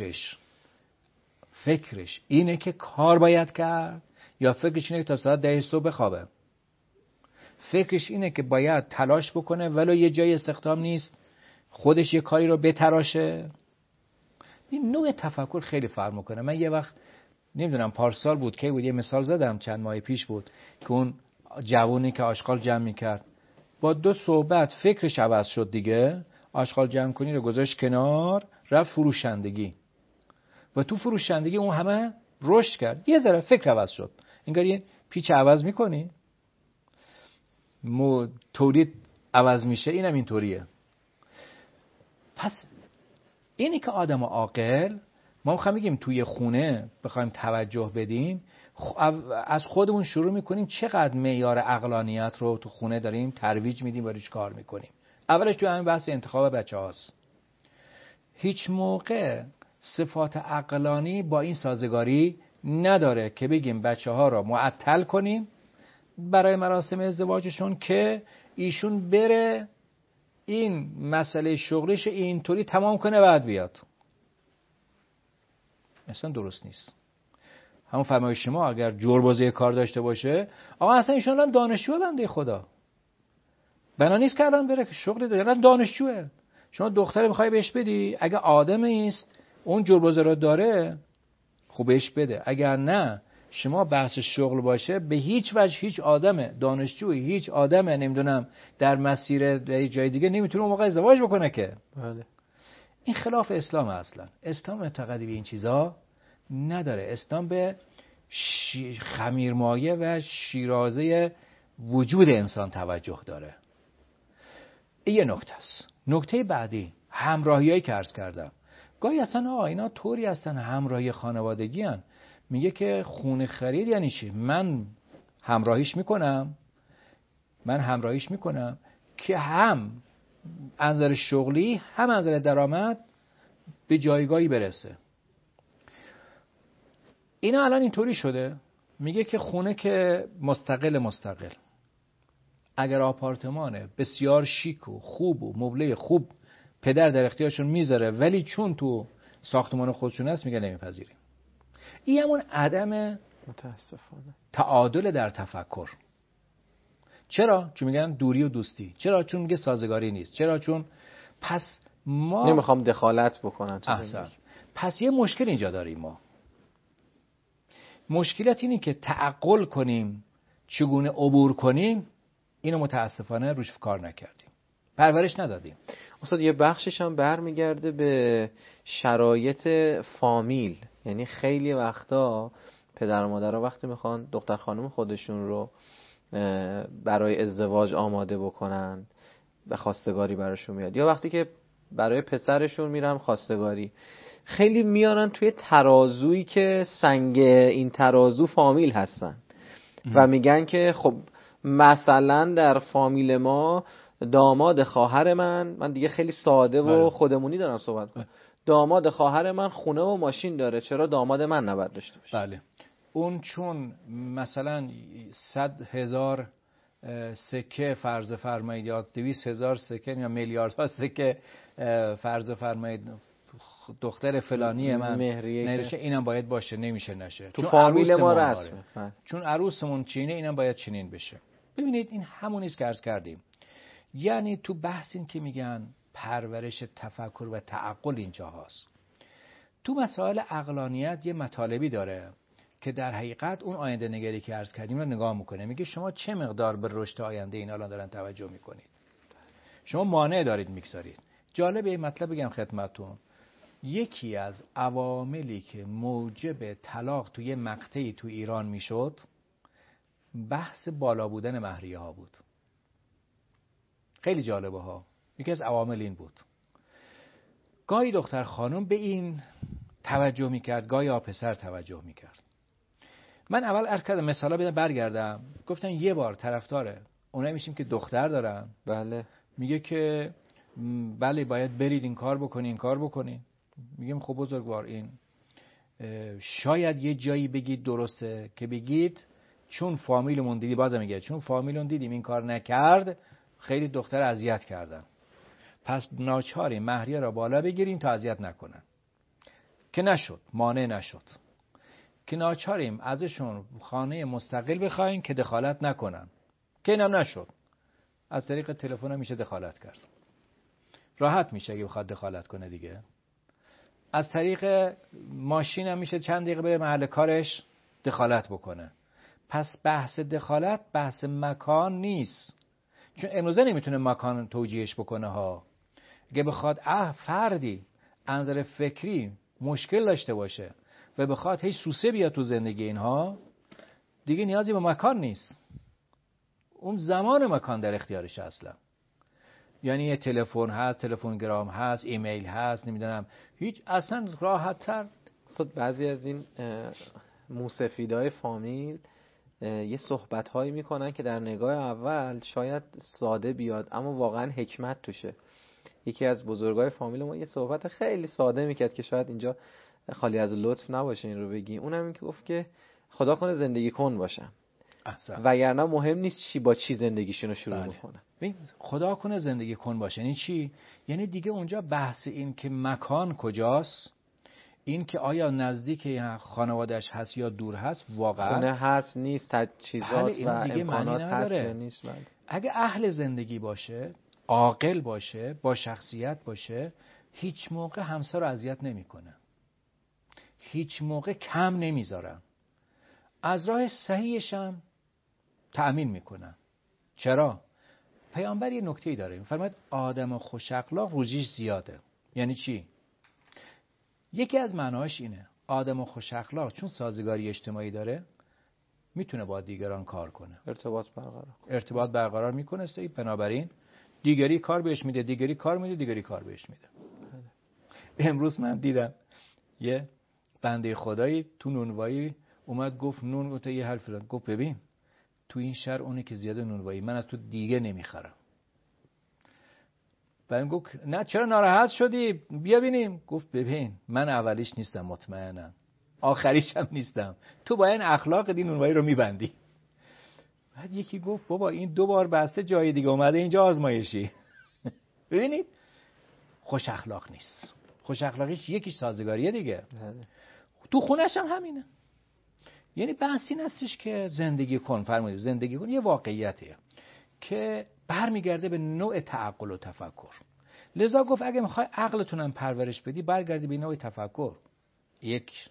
فکرش اینه که کار باید کرد یا فکرش اینه که تا ساعت 10 صبح بخوابه؟ فکرش اینه که باید تلاش بکنه ولو یه جای استخدام نیست خودش یه کاری رو بتراشه. این نوع تفکر خیلی فرق میکنه. من یه وقت نمیدونم پارسال بود که بود یه مثال زدم، چند ماه پیش بود، که اون جوونی که آشغال جمع میکرد با 2 صحبت فکرش عوض شد دیگه. آشغال جمع کنی رو گذاشت کنار، رفت فروشندگی و تو فروشندگی اون همه رشد کرد. یه ذره فکر عوض شد. انگار یه پیچ عوض میکنی تولید عوض میشه. اینم اینطوریه. پس اینی که آدم عاقل، ما میخوایم بگیم توی خونه بخوایم توجه بدیم، از خودمون شروع میکنیم چقدر معیار عقلانیت رو تو خونه داریم ترویج میدیم و روش کار میکنیم. اولش تو همین بحث انتخاب بچه هاست. هیچ موقع صفات عقلانی با این سازگاری نداره که بگیم بچه ها رو معطل کنیم برای مراسم ازدواجشون که ایشون بره این مسئله شغلش اینطوری تمام کنه بعد بیاد. اصلا درست نیست. همون فرمایش شما اگر جربوزه کار داشته باشه، آقا اصلا ایشون الان دانشجوه بنده خدا، بنا نیست که الان بره شغلی داره، الان دانشجوه. شما دختری میخوای بهش بدی، اگه آدمی است اون جربوزه رو داره خب بهش بده. اگر نه شما بحث شغل باشه به هیچ وجه هیچ آدم دانشجوی، هیچ آدم نمیدونم در مسیر در جای دیگه نمیتونه اون موقع ازدواج بکنه که. بله. این خلاف اسلام اصلا. اسلام معتقدی به این چیزا نداره. اسلام به خمیرمایه و شیرازه وجود انسان توجه داره. این یه نکته است. نکته بعدی همراهیایی که عرض کردم. گاهی اصلا اینا طوری هستن همراهی خانوادگی هن. میگه که خونه خرید یعنی چی؟ من همراهیش میکنم که هم از نظر شغلی هم از نظر درآمد به جایگاهی برسه. اینا الان اینطوری شده. میگه که خونه که مستقل اگر آپارتمانه بسیار شیک و خوب و مبله خوب پدر در اختیارشون میذاره ولی چون تو ساختمان خودشون هست میگه نمیپذیریم. این همون عدم متاسفانه تعادل در تفکر. چرا؟ چون میگن دوری و دوستی. چرا؟ چون میگه سازگاری نیست. چرا؟ چون پس ما نمیخوام دخالت بکنم تو زندگی. پس یه مشکل اینجا داریم ما. مشکلت اینه که تعقل کنیم چگونه عبور کنیم، اینو متاسفانه روش کار نکردیم، پرورش ندادیم. استاد یه بخشش هم برمیگرده به شرایط فامیل. یعنی خیلی وقتا پدر و مادرها وقتی میخوان دختر خانم خودشون رو برای ازدواج آماده بکنن به خواستگاری براشون میاد، یا وقتی که برای پسرشون میرن خواستگاری، خیلی میارن توی ترازویی که سنگ این ترازو فامیل هستن و میگن که خب مثلا در فامیل ما داماد خواهر من دیگه خیلی ساده و خودمونی دارم صحبت کنم، داماد خواهر من خونه و ماشین داره، چرا داماد من نباید داشته باشه؟ بله. اون چون مثلا 100,000 سکه فرض فرمایید یا 200,000 سکه یا میلیاردها سکه فرض فرمایید دختر فلانی من نریشه، اینم باید باشه، نمیشه نشه. تو فامیل ما رسمه. چون عروسمون چینه اینم باید چنین بشه. ببینید این همونیست که عرض کردیم. یعنی تو بحث این که میگن پرورش تفکر و تعقل اینجا هست. تو مسائل عقلانیت یه مطالبی داره که در حقیقت اون آینده نگری که عرض کردیم رو نگاه میکنه. میگه شما چه مقدار به رشد آینده این الان دارن توجه میکنید؟ شما مانع دارید میگذارید. جالب این مطلب بگم خدمتتون. یکی از عواملی که موجب طلاق توی مقطعی تو ایران میشد بحث بالا بودن مهریه ها بود. خیلی جالبه ها. یکی از عوامل این بود. گاهی دختر خانم به این توجه میکرد، گاهی پسر توجه میکرد. من اول عرض کردم مثالا بدم برگردم. گفتن یه بار طرفداره اونایی میشیم که دختر دارن. بله. میگه که بله باید برید این کار بکنی. میگیم خب بزرگوار این شاید یه جایی بگید درسته که بگید چون فامیلمون دیدی، بازم میگه چون فامیلمون دیدیم این کار نکرد خیلی دختر اذیت کردن، پس ناچاریم مهریه را بالا بگیریم تا اذیت نکنن، که نشد، مانع نشد، که ناچاریم ازشون خانه مستقل بخوایم که دخالت نکنن، که اینم نشد، از طریق تلفن هم میشه دخالت کرد، راحت میشه اگه بخواد دخالت کنه دیگه. از طریق ماشین هم میشه چند دقیقه بره محل کارش دخالت بکنه. پس بحث دخالت بحث مکان نیست، چون امروزه نمیتونه مکان توجیهش بکنه ها. اگه بخواد فردی انظر فکری مشکل داشته باشه و بخواد هیچ سوسه بیاد تو زندگی اینها، دیگه نیازی به مکان نیست، اون زمان مکان در اختیارش اصلا. یعنی یه تلفن هست، تلفنگرام هست، ایمیل هست، نمیدونم هیچ، اصلا راحت تر. بعضی از این موسفیدای فامیل یه صحبت هایی میکنن که در نگاه اول شاید ساده بیاد اما واقعا حکمت توشه. یکی از بزرگای فامیل ما یه صحبت خیلی ساده میکرد که شاید اینجا خالی از لطف نباشه این رو بگی، اونم این که گفت که خدا کنه زندگی کن باشن، وگرنه مهم نیست چی با چی زندگیشون رو شروع بکنن. خدا کنه زندگی کن باشه یعنی چی؟ یعنی دیگه اونجا بحث این که مکان کجاست، این که آیا نزدیک خانواده‌اش هست یا دور هست، واقعا خونه هست نیست، تجهیزات و امکانات هست یا نیست. اگه اهل زندگی باشه، عاقل باشه، با شخصیت باشه، هیچ موقع همسر رو اذیت نمیکنه، هیچ موقع کم نمیذارن، از راه صحیحش هم تأمین میکنن. چرا؟ پیامبر یه نکته‌ای داره، می‌فرماید آدم خوش اخلاق روزیش زیاده. یعنی چی؟ یکی از معناش اینه آدم خوش اخلاق چون سازگاری اجتماعی داره میتونه با دیگران کار کنه، ارتباط برقرار میکنه، بنابراین دیگری کار بهش میده، دیگری کار میده، دیگری کار بهش میده. امروز من دیدم یه بنده خدایی تو نونوایی اومد گفت نون، گفت یه حرف زد، گفت ببین تو این شهر اونه که زیاده نونوایی، من از تو دیگه نمیخرم. بعد گفت نه چرا ناراحت شدی، بیا ببینیم. گفت ببین من اولیش نیستم، مطمئنم آخریش هم نیستم، تو با این اخلاق دی نونوایی رو میبندی. بعد یکی گفت بابا این 2 بار بسته جای دیگه اومده اینجا آزمایشی. ببینید خوش اخلاق نیست، خوش اخلاقیش یکیش سازگاریه دیگه، تو خونش هم همینه. یعنی بحثی نستش که زندگی کن، فرمودید زندگی کن یه واقعیتیه که برمیگرده به نوع تعقل و تفکر. لذا گفت اگه میخوای عقلتونم پرورش بدی برگردی به نوع تفکر. یک.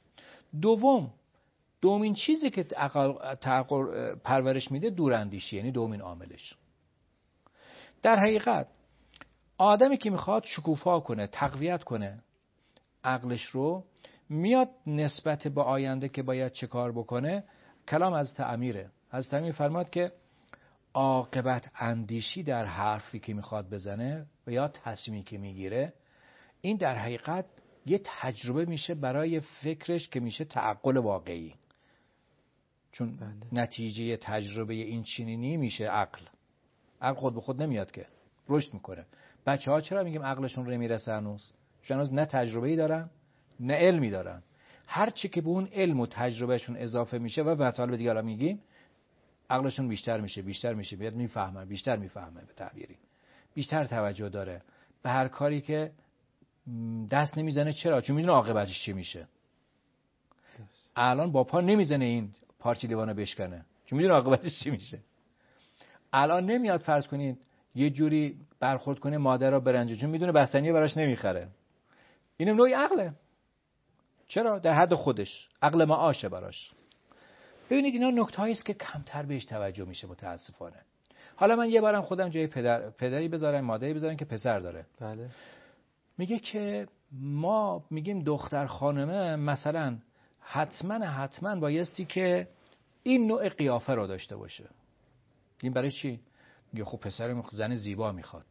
دومین چیزی که تعقل پرورش میده دوراندیشی، یعنی دومین عاملش. در حقیقت آدمی که میخواد شکوفا کنه، تقویت کنه عقلش رو، میاد نسبت به آینده که باید چه کار بکنه، کلام از تعمیره. از تعمیر فرماد که عاقبت اندیشی در حرفی که میخواد بزنه و یا تصمیمی که میگیره، این در حقیقت یه تجربه میشه برای فکرش که میشه تعقل واقعی. چون نتیجه تجربه این چنینی میشه عقل. عقل خود به خود نمیاد که، رشد میکنه. بچه‌ها چرا میگیم عقلشون نمیرسه هنوز؟ چون هنوز نه تجربه‌ای دارن نه علمی دارن. هر چی که به اون علم و تجربهشون اضافه میشه و مثلا به دیگه میگیم عقلشون بیشتر میشه بیاد میفهمن، بیشتر میفهمه، به تعبیری بیشتر توجه داره به هر کاری که دست نمیزنه. چرا؟ چون میدونه عاقبتش چی میشه. الان با پا نمیزنه این پارچه لیوانو بشکنه چون میدونه عاقبتش چی میشه. الان نمیاد فرض کنید یه جوری برخورد کنه مادر رو برنجه چون میدونه بستنی براش نمیخره. اینم نوعی عقله. چرا؟ در حد خودش، عقل معاشه براش. ببینید اینا نکته‌ای است که کمتر بهش توجه میشه متاسفانه. حالا من یه بارم خودم جای پدری بذارم، مادری بذارم که پسر داره. بله. میگه که ما میگیم دختر خانمه مثلا حتما بایستی که این نوع قیافه رو داشته باشه. این برای چی؟ میگه خب پسر زن زیبا میخواد.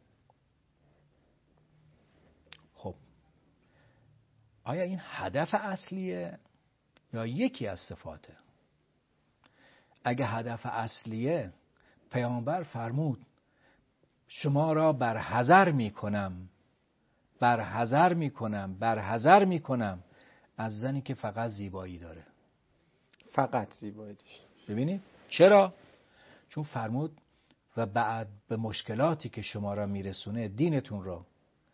خب آیا این هدف اصلیه یا یکی از صفاته؟ اگه هدف اصلیه، پیامبر فرمود شما را برحذر میکنم از زنی که فقط زیبایی داره. فقط زیبایی داشت. ببینید چرا؟ چون فرمود و بعد به مشکلاتی که شما را میرسونه، دینتون را،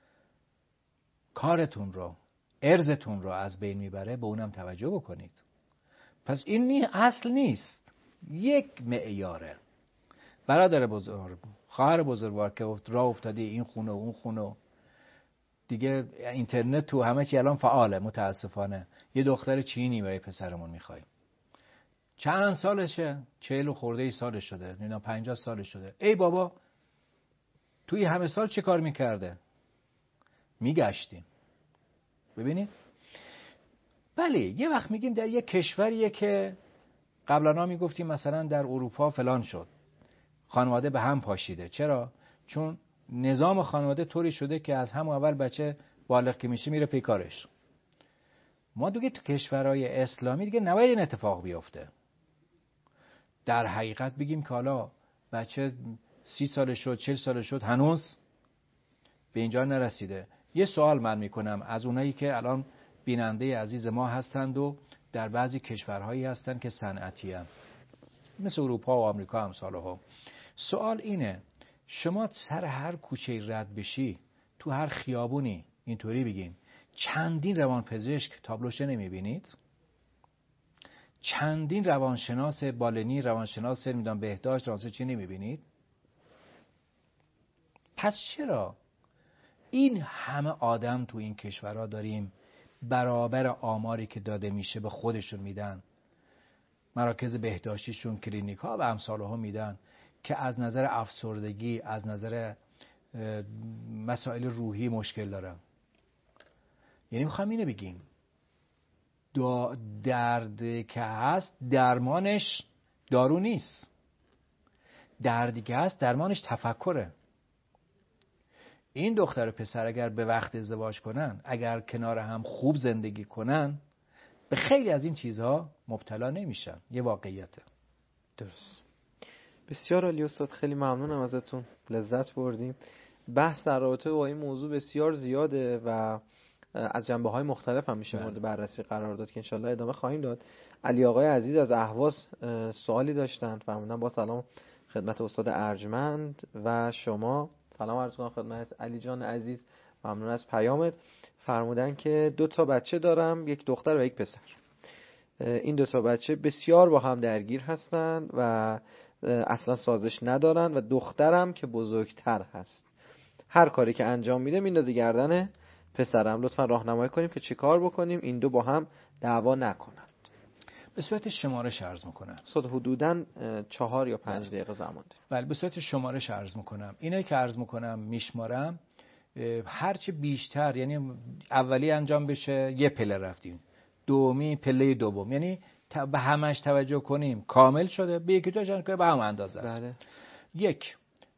کارتون را، ارزتون را از بین میبره، به اونم توجه بکنید. پس این اصل نیست، یک معیاره. برادر بزرگ، خواهر بزرگوار که راه افتادی این خونه و اون خونه، دیگه اینترنت تو همه چی الان فعاله. متاسفانه یه دختر چینی برای پسرمون میخوایم. چند سالشه؟ 40 خورده ای سالش شده، نه 50 سالش شده. ای بابا، توی همه سال چه کار میکرده؟ میگشتیم. ببینید، بله یه وقت میگیم در یه کشوریه که قبلا میگفتیم مثلا در اروپا فلان شد، خانواده به هم پاشیده. چرا؟ چون نظام خانواده طوری شده که از همون اول بچه بالغ که میشه میره پی کارش. ما دیگه تو کشورهای اسلامی دیگه نباید این اتفاق بیفته. در حقیقت بگیم که حالا بچه 30 سالش شد، 40 سالش شد، هنوز به اینجا نرسیده. یه سوال من میکنم از اونایی که الان بیننده عزیز ما هستند و در بعضی کشورهایی هستند که صنعتی هستند، مثل اروپا و آمریکا امثالها. سوال اینه، شما سر هر کوچه رد بشی، تو هر خیابونی، اینطوری بگیم، چندین روانپزشک تابلوش نمیبینید؟ چندین روانشناس بالینی، روانشناس نمیدونم بهداشت، روانشناس چی نمیبینید؟ پس چرا این همه آدم تو این کشورها داریم برابر آماری که داده میشه به خودشون میدن، مراکز بهداشتیشون، کلینیک ها و امثالها میدن که از نظر افسردگی، از نظر مسائل روحی مشکل دارن؟ یعنی میخوام اینو بگیم درد که هست درمانش دارو نیست، دردی که هست درمانش تفکره. این دختر و پسر اگر به وقت ازدواج کنن، اگر کنار هم خوب زندگی کنن، به خیلی از این چیزها مبتلا نمیشن. یه واقعیته. درست. بسیار عالی استاد، خیلی ممنونم ازتون، لذت بردیم. بحث در رابطه با این موضوع بسیار زیاده و از جنبه‌های مختلف هم میشه مورد بررسی قرار داد که انشالله ادامه خواهیم داد. علی آقای عزیز از اهواز سوالی داشتن، فرمودن با سلام خدمت استاد ارجمند و شما. سلام عرض کنم خدمت علی جان عزیز، ممنون از پیامت. فرمودن که 2 بچه دارم، یک دختر و یک پسر. این 2 بچه بسیار با هم درگیر هستن و اصلا سازش ندارن و دخترم که بزرگتر هست هر کاری که انجام میده میندازه گردن پسرم. لطفا راهنمایی کنیم که چی کار بکنیم این 2 با هم دعوا نکنند. به صورت شمارش عرض میکنم. حدوداً 4 یا 5 دقیقه زمان داریم. بله، به صورت شمارش عرض میکنم. اینایی که عرض میکنم میشمارم، هرچی بیشتر، یعنی اولی انجام بشه یه پله رفتیم، دومی پله دوم، یعنی به همش توجه کنیم کامل شده، به یکی دوشان که به هم اندازه است. بله. یک،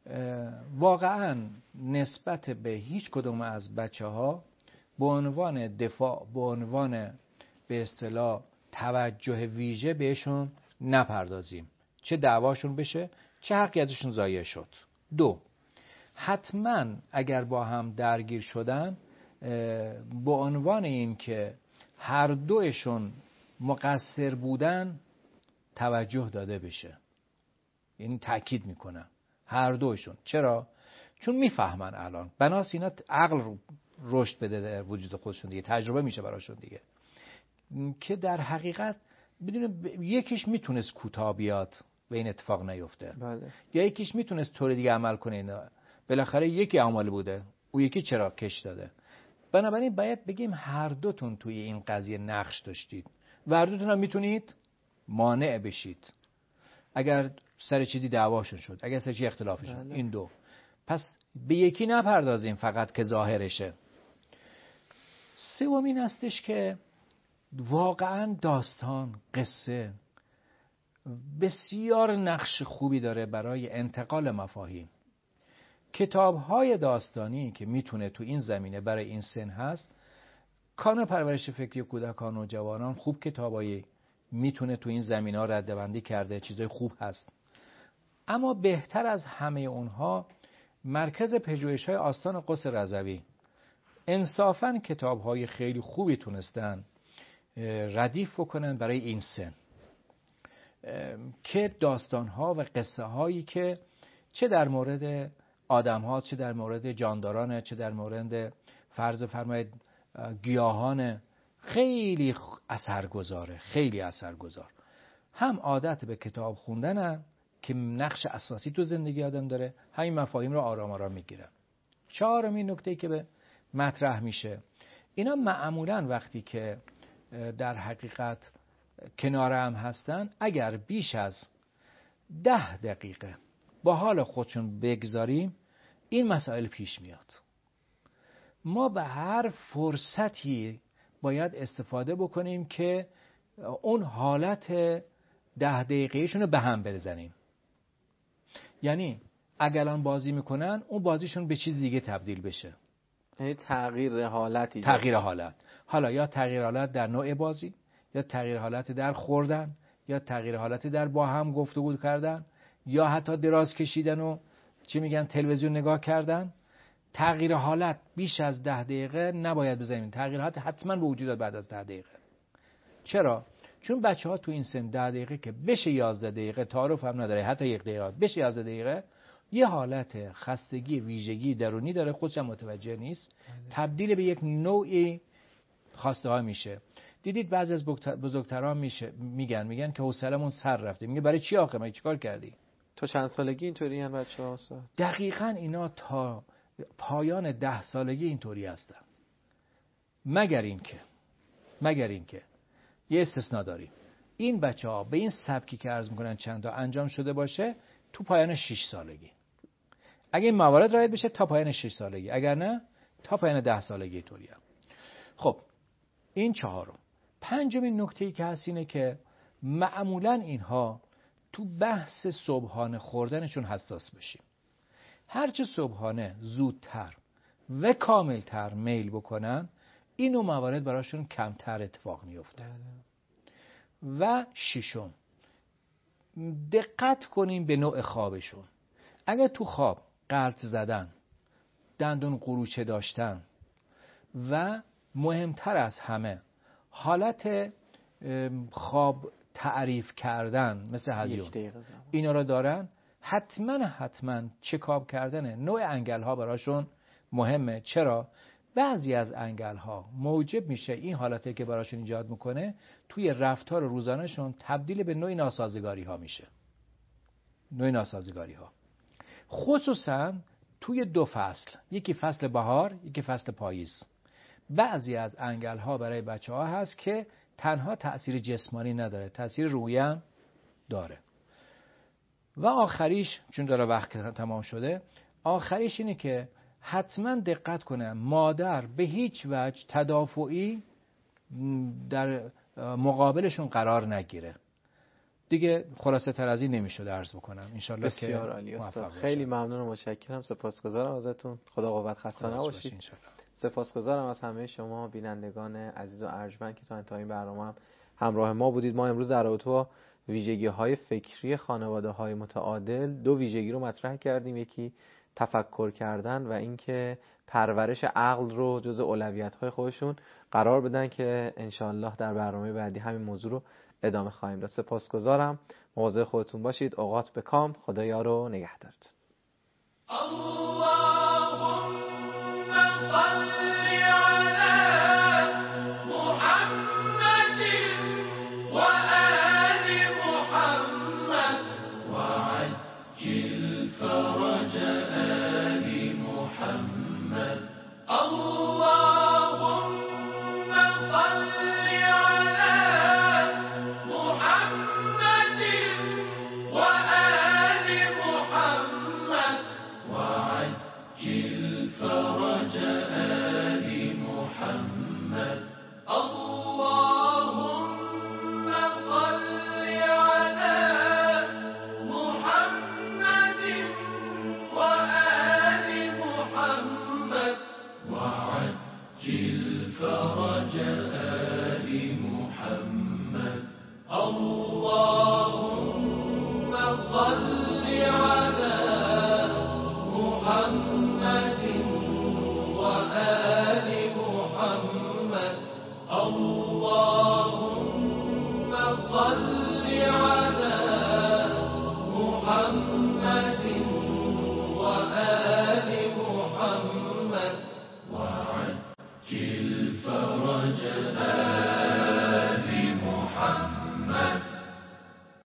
واقعا نسبت به هیچ کدوم از بچه ها به عنوان دفاع، به عنوان به اصطلاح توجه ویژه بهشون نپردازیم، چه دعواشون بشه چه حقی ازشون ضایع شد. 2، حتما اگر با هم درگیر شدن به عنوان این که هر دوشون مقصر بودن توجه داده بشه. یعنی تأکید میکنم هر دوشون. چرا؟ چون میفهمن الان بناس اینا عقل رشد بده در وجود خودشون دیگه، تجربه میشه براشون دیگه، که در حقیقت بدون یکیش میتونست کوتاه بیاد و این اتفاق نیفته. بله. یا یکیش میتونست طور دیگه عمل کنه، اینا بالاخره یکی عامل بوده، او یکی چرا کش داده. بنابراین باید بگیم هر دوتون توی این قضیه نقش داشتید و هر دوتون هم میتونید مانع بشید اگر سر چیزی دعواشون شد، اگر سر چیزی اختلافشون. بله. این 2. پس به یکی نپردازیم فقط که ظاهرشه. 3 این هستش که واقعا داستان، قصه بسیار نقش خوبی داره برای انتقال مفاهیم. کتاب‌های داستانی که میتونه تو این زمینه برای این سن هست، کانون پرورش فکری کودکان و جوانان خوب کتابایی میتونه تو این زمینه‌ها ردبندی کرده، چیزای خوب هست. اما بهتر از همه اونها مرکز پژوهش‌های آستان قدس رضوی انصافاً کتاب‌های خیلی خوبی تونستن ردیف بکنن برای این سن که داستان‌ها و قصه هایی که چه در مورد آدم‌ها، چه در مورد جانداران، چه در مورد فرض فرمایید گیاهان، خیلی اثرگذاره، خیلی اثرگذار. هم عادت به کتاب خوندنن که نقش اساسی تو زندگی آدم داره، همین مفاهیم رو آرام آرام میگیرن. چهارمین نکته که به مطرح میشه، اینا معمولاً وقتی که در حقیقت کنار هم هستن، اگر بیش از 10 دقیقه با حال خودشون بگذاریم، این مسائل پیش میاد. ما به هر فرصتی باید استفاده بکنیم که اون حالت 10 دقیقه‌شون رو به هم بزنیم. یعنی اگر الان بازی میکنن، اون بازیشون به چیز دیگه تبدیل بشه. یعنی تغییر حالتی. تغییر حالت. حالا یا تغییر حالت در نوع بازی، یا تغییر حالت در خوردن، یا تغییر حالت در با هم گفتگو کردن، یا حتی دراز کشیدن و چی میگن تلویزیون نگاه کردن. تغییر حالت بیش از 10 دقیقه نباید بزنیم. تغییر حالت حتما به وجود داد بعد از 10 دقیقه. چرا؟ چون بچه‌ها تو این سن 10 دقیقه که بشه 11 دقیقه تعارف هم نداره، حتی 1 دقیقه بشه 11 دقیقه یه حالت خستگی ویژگی درونی داره، خودش هم متوجه نیست، تبدیل به یک نوعی خواسته ها میشه. دیدید بعضی از بزرگتران میگن که حوصله‌مون سر رفته. میگه برای چی آخه؟ من چیکار کردی؟ تو چند سالگی اینطوری ان بچه‌ها؟ دقیقاً اینا تا پایان 10 سالگی اینطوری هستن. مگر اینکه یه استثناء داریم. این بچه‌ها به این سبکی که عرض میکنن چند تا انجام شده باشه تو پایان 6 سالگی. اگه این موارد رعایت بشه تا پایان 6 سالگی، اگر نه تا پایان 10 سالگی طوریه. خب این چهارم. پنجمین نکته‌ای که هست اینه که معمولاً اینها تو بحث صبحانه خوردنشون حساس بشیم. هرچه صبحانه زودتر و کاملتر میل بکنن، اینو موارد براشون کمتر اتفاق میفته. و ششم، دقت کنیم به نوع خوابشون. اگر تو خواب غلط زدن، دندون قروچه داشتن و مهمتر از همه حالت خواب تعریف کردن مثل هزیون اینا رو دارن، حتما چکاب کردن نوع انگل ها براشون مهمه. چرا؟ بعضی از انگل ها موجب میشه این حالتی که براشون ایجاد میکنه توی رفتار روزانهشون تبدیل به نوع ناسازگاری ها میشه. نوع ناسازگاری ها خصوصا توی 2 فصل، یکی فصل بهار، یکی فصل پاییز. بعضی از انگل ها برای بچه ها هست که تنها تأثیر جسمانی نداره، تأثیر روحی هم داره. و آخریش، چون داره وقت تمام شده، آخریش اینه که حتما دقت کنه مادر به هیچ وجه تدافعی در مقابلشون قرار نگیره. دیگه خلاصه تر از این نمیشد عرض بکنم. انشالله که بسیار عالی استاد. خیلی ممنون و متشکرم. سپاسگزارم ازتون. خدا قوت، خسته نباشید. سپاسگزارم از همه شما بینندگان عزیز و ارجمند که تا انتهای برنامه هم همراه ما بودید. ما امروز در رابطه با ویژگی‌های فکری خانواده‌های متعادل 2 ویژگی رو مطرح کردیم. یکی تفکر کردن و اینکه پرورش عقل رو جزء اولویت‌های خودشون قرار بدن که انشالله در برنامه بعدی همین موضوع رو ادامه خواهیم داد. سپاسگزارم. مواظب خودتون باشید. اوقات به کام. خدا یار و نگهدارتون. جل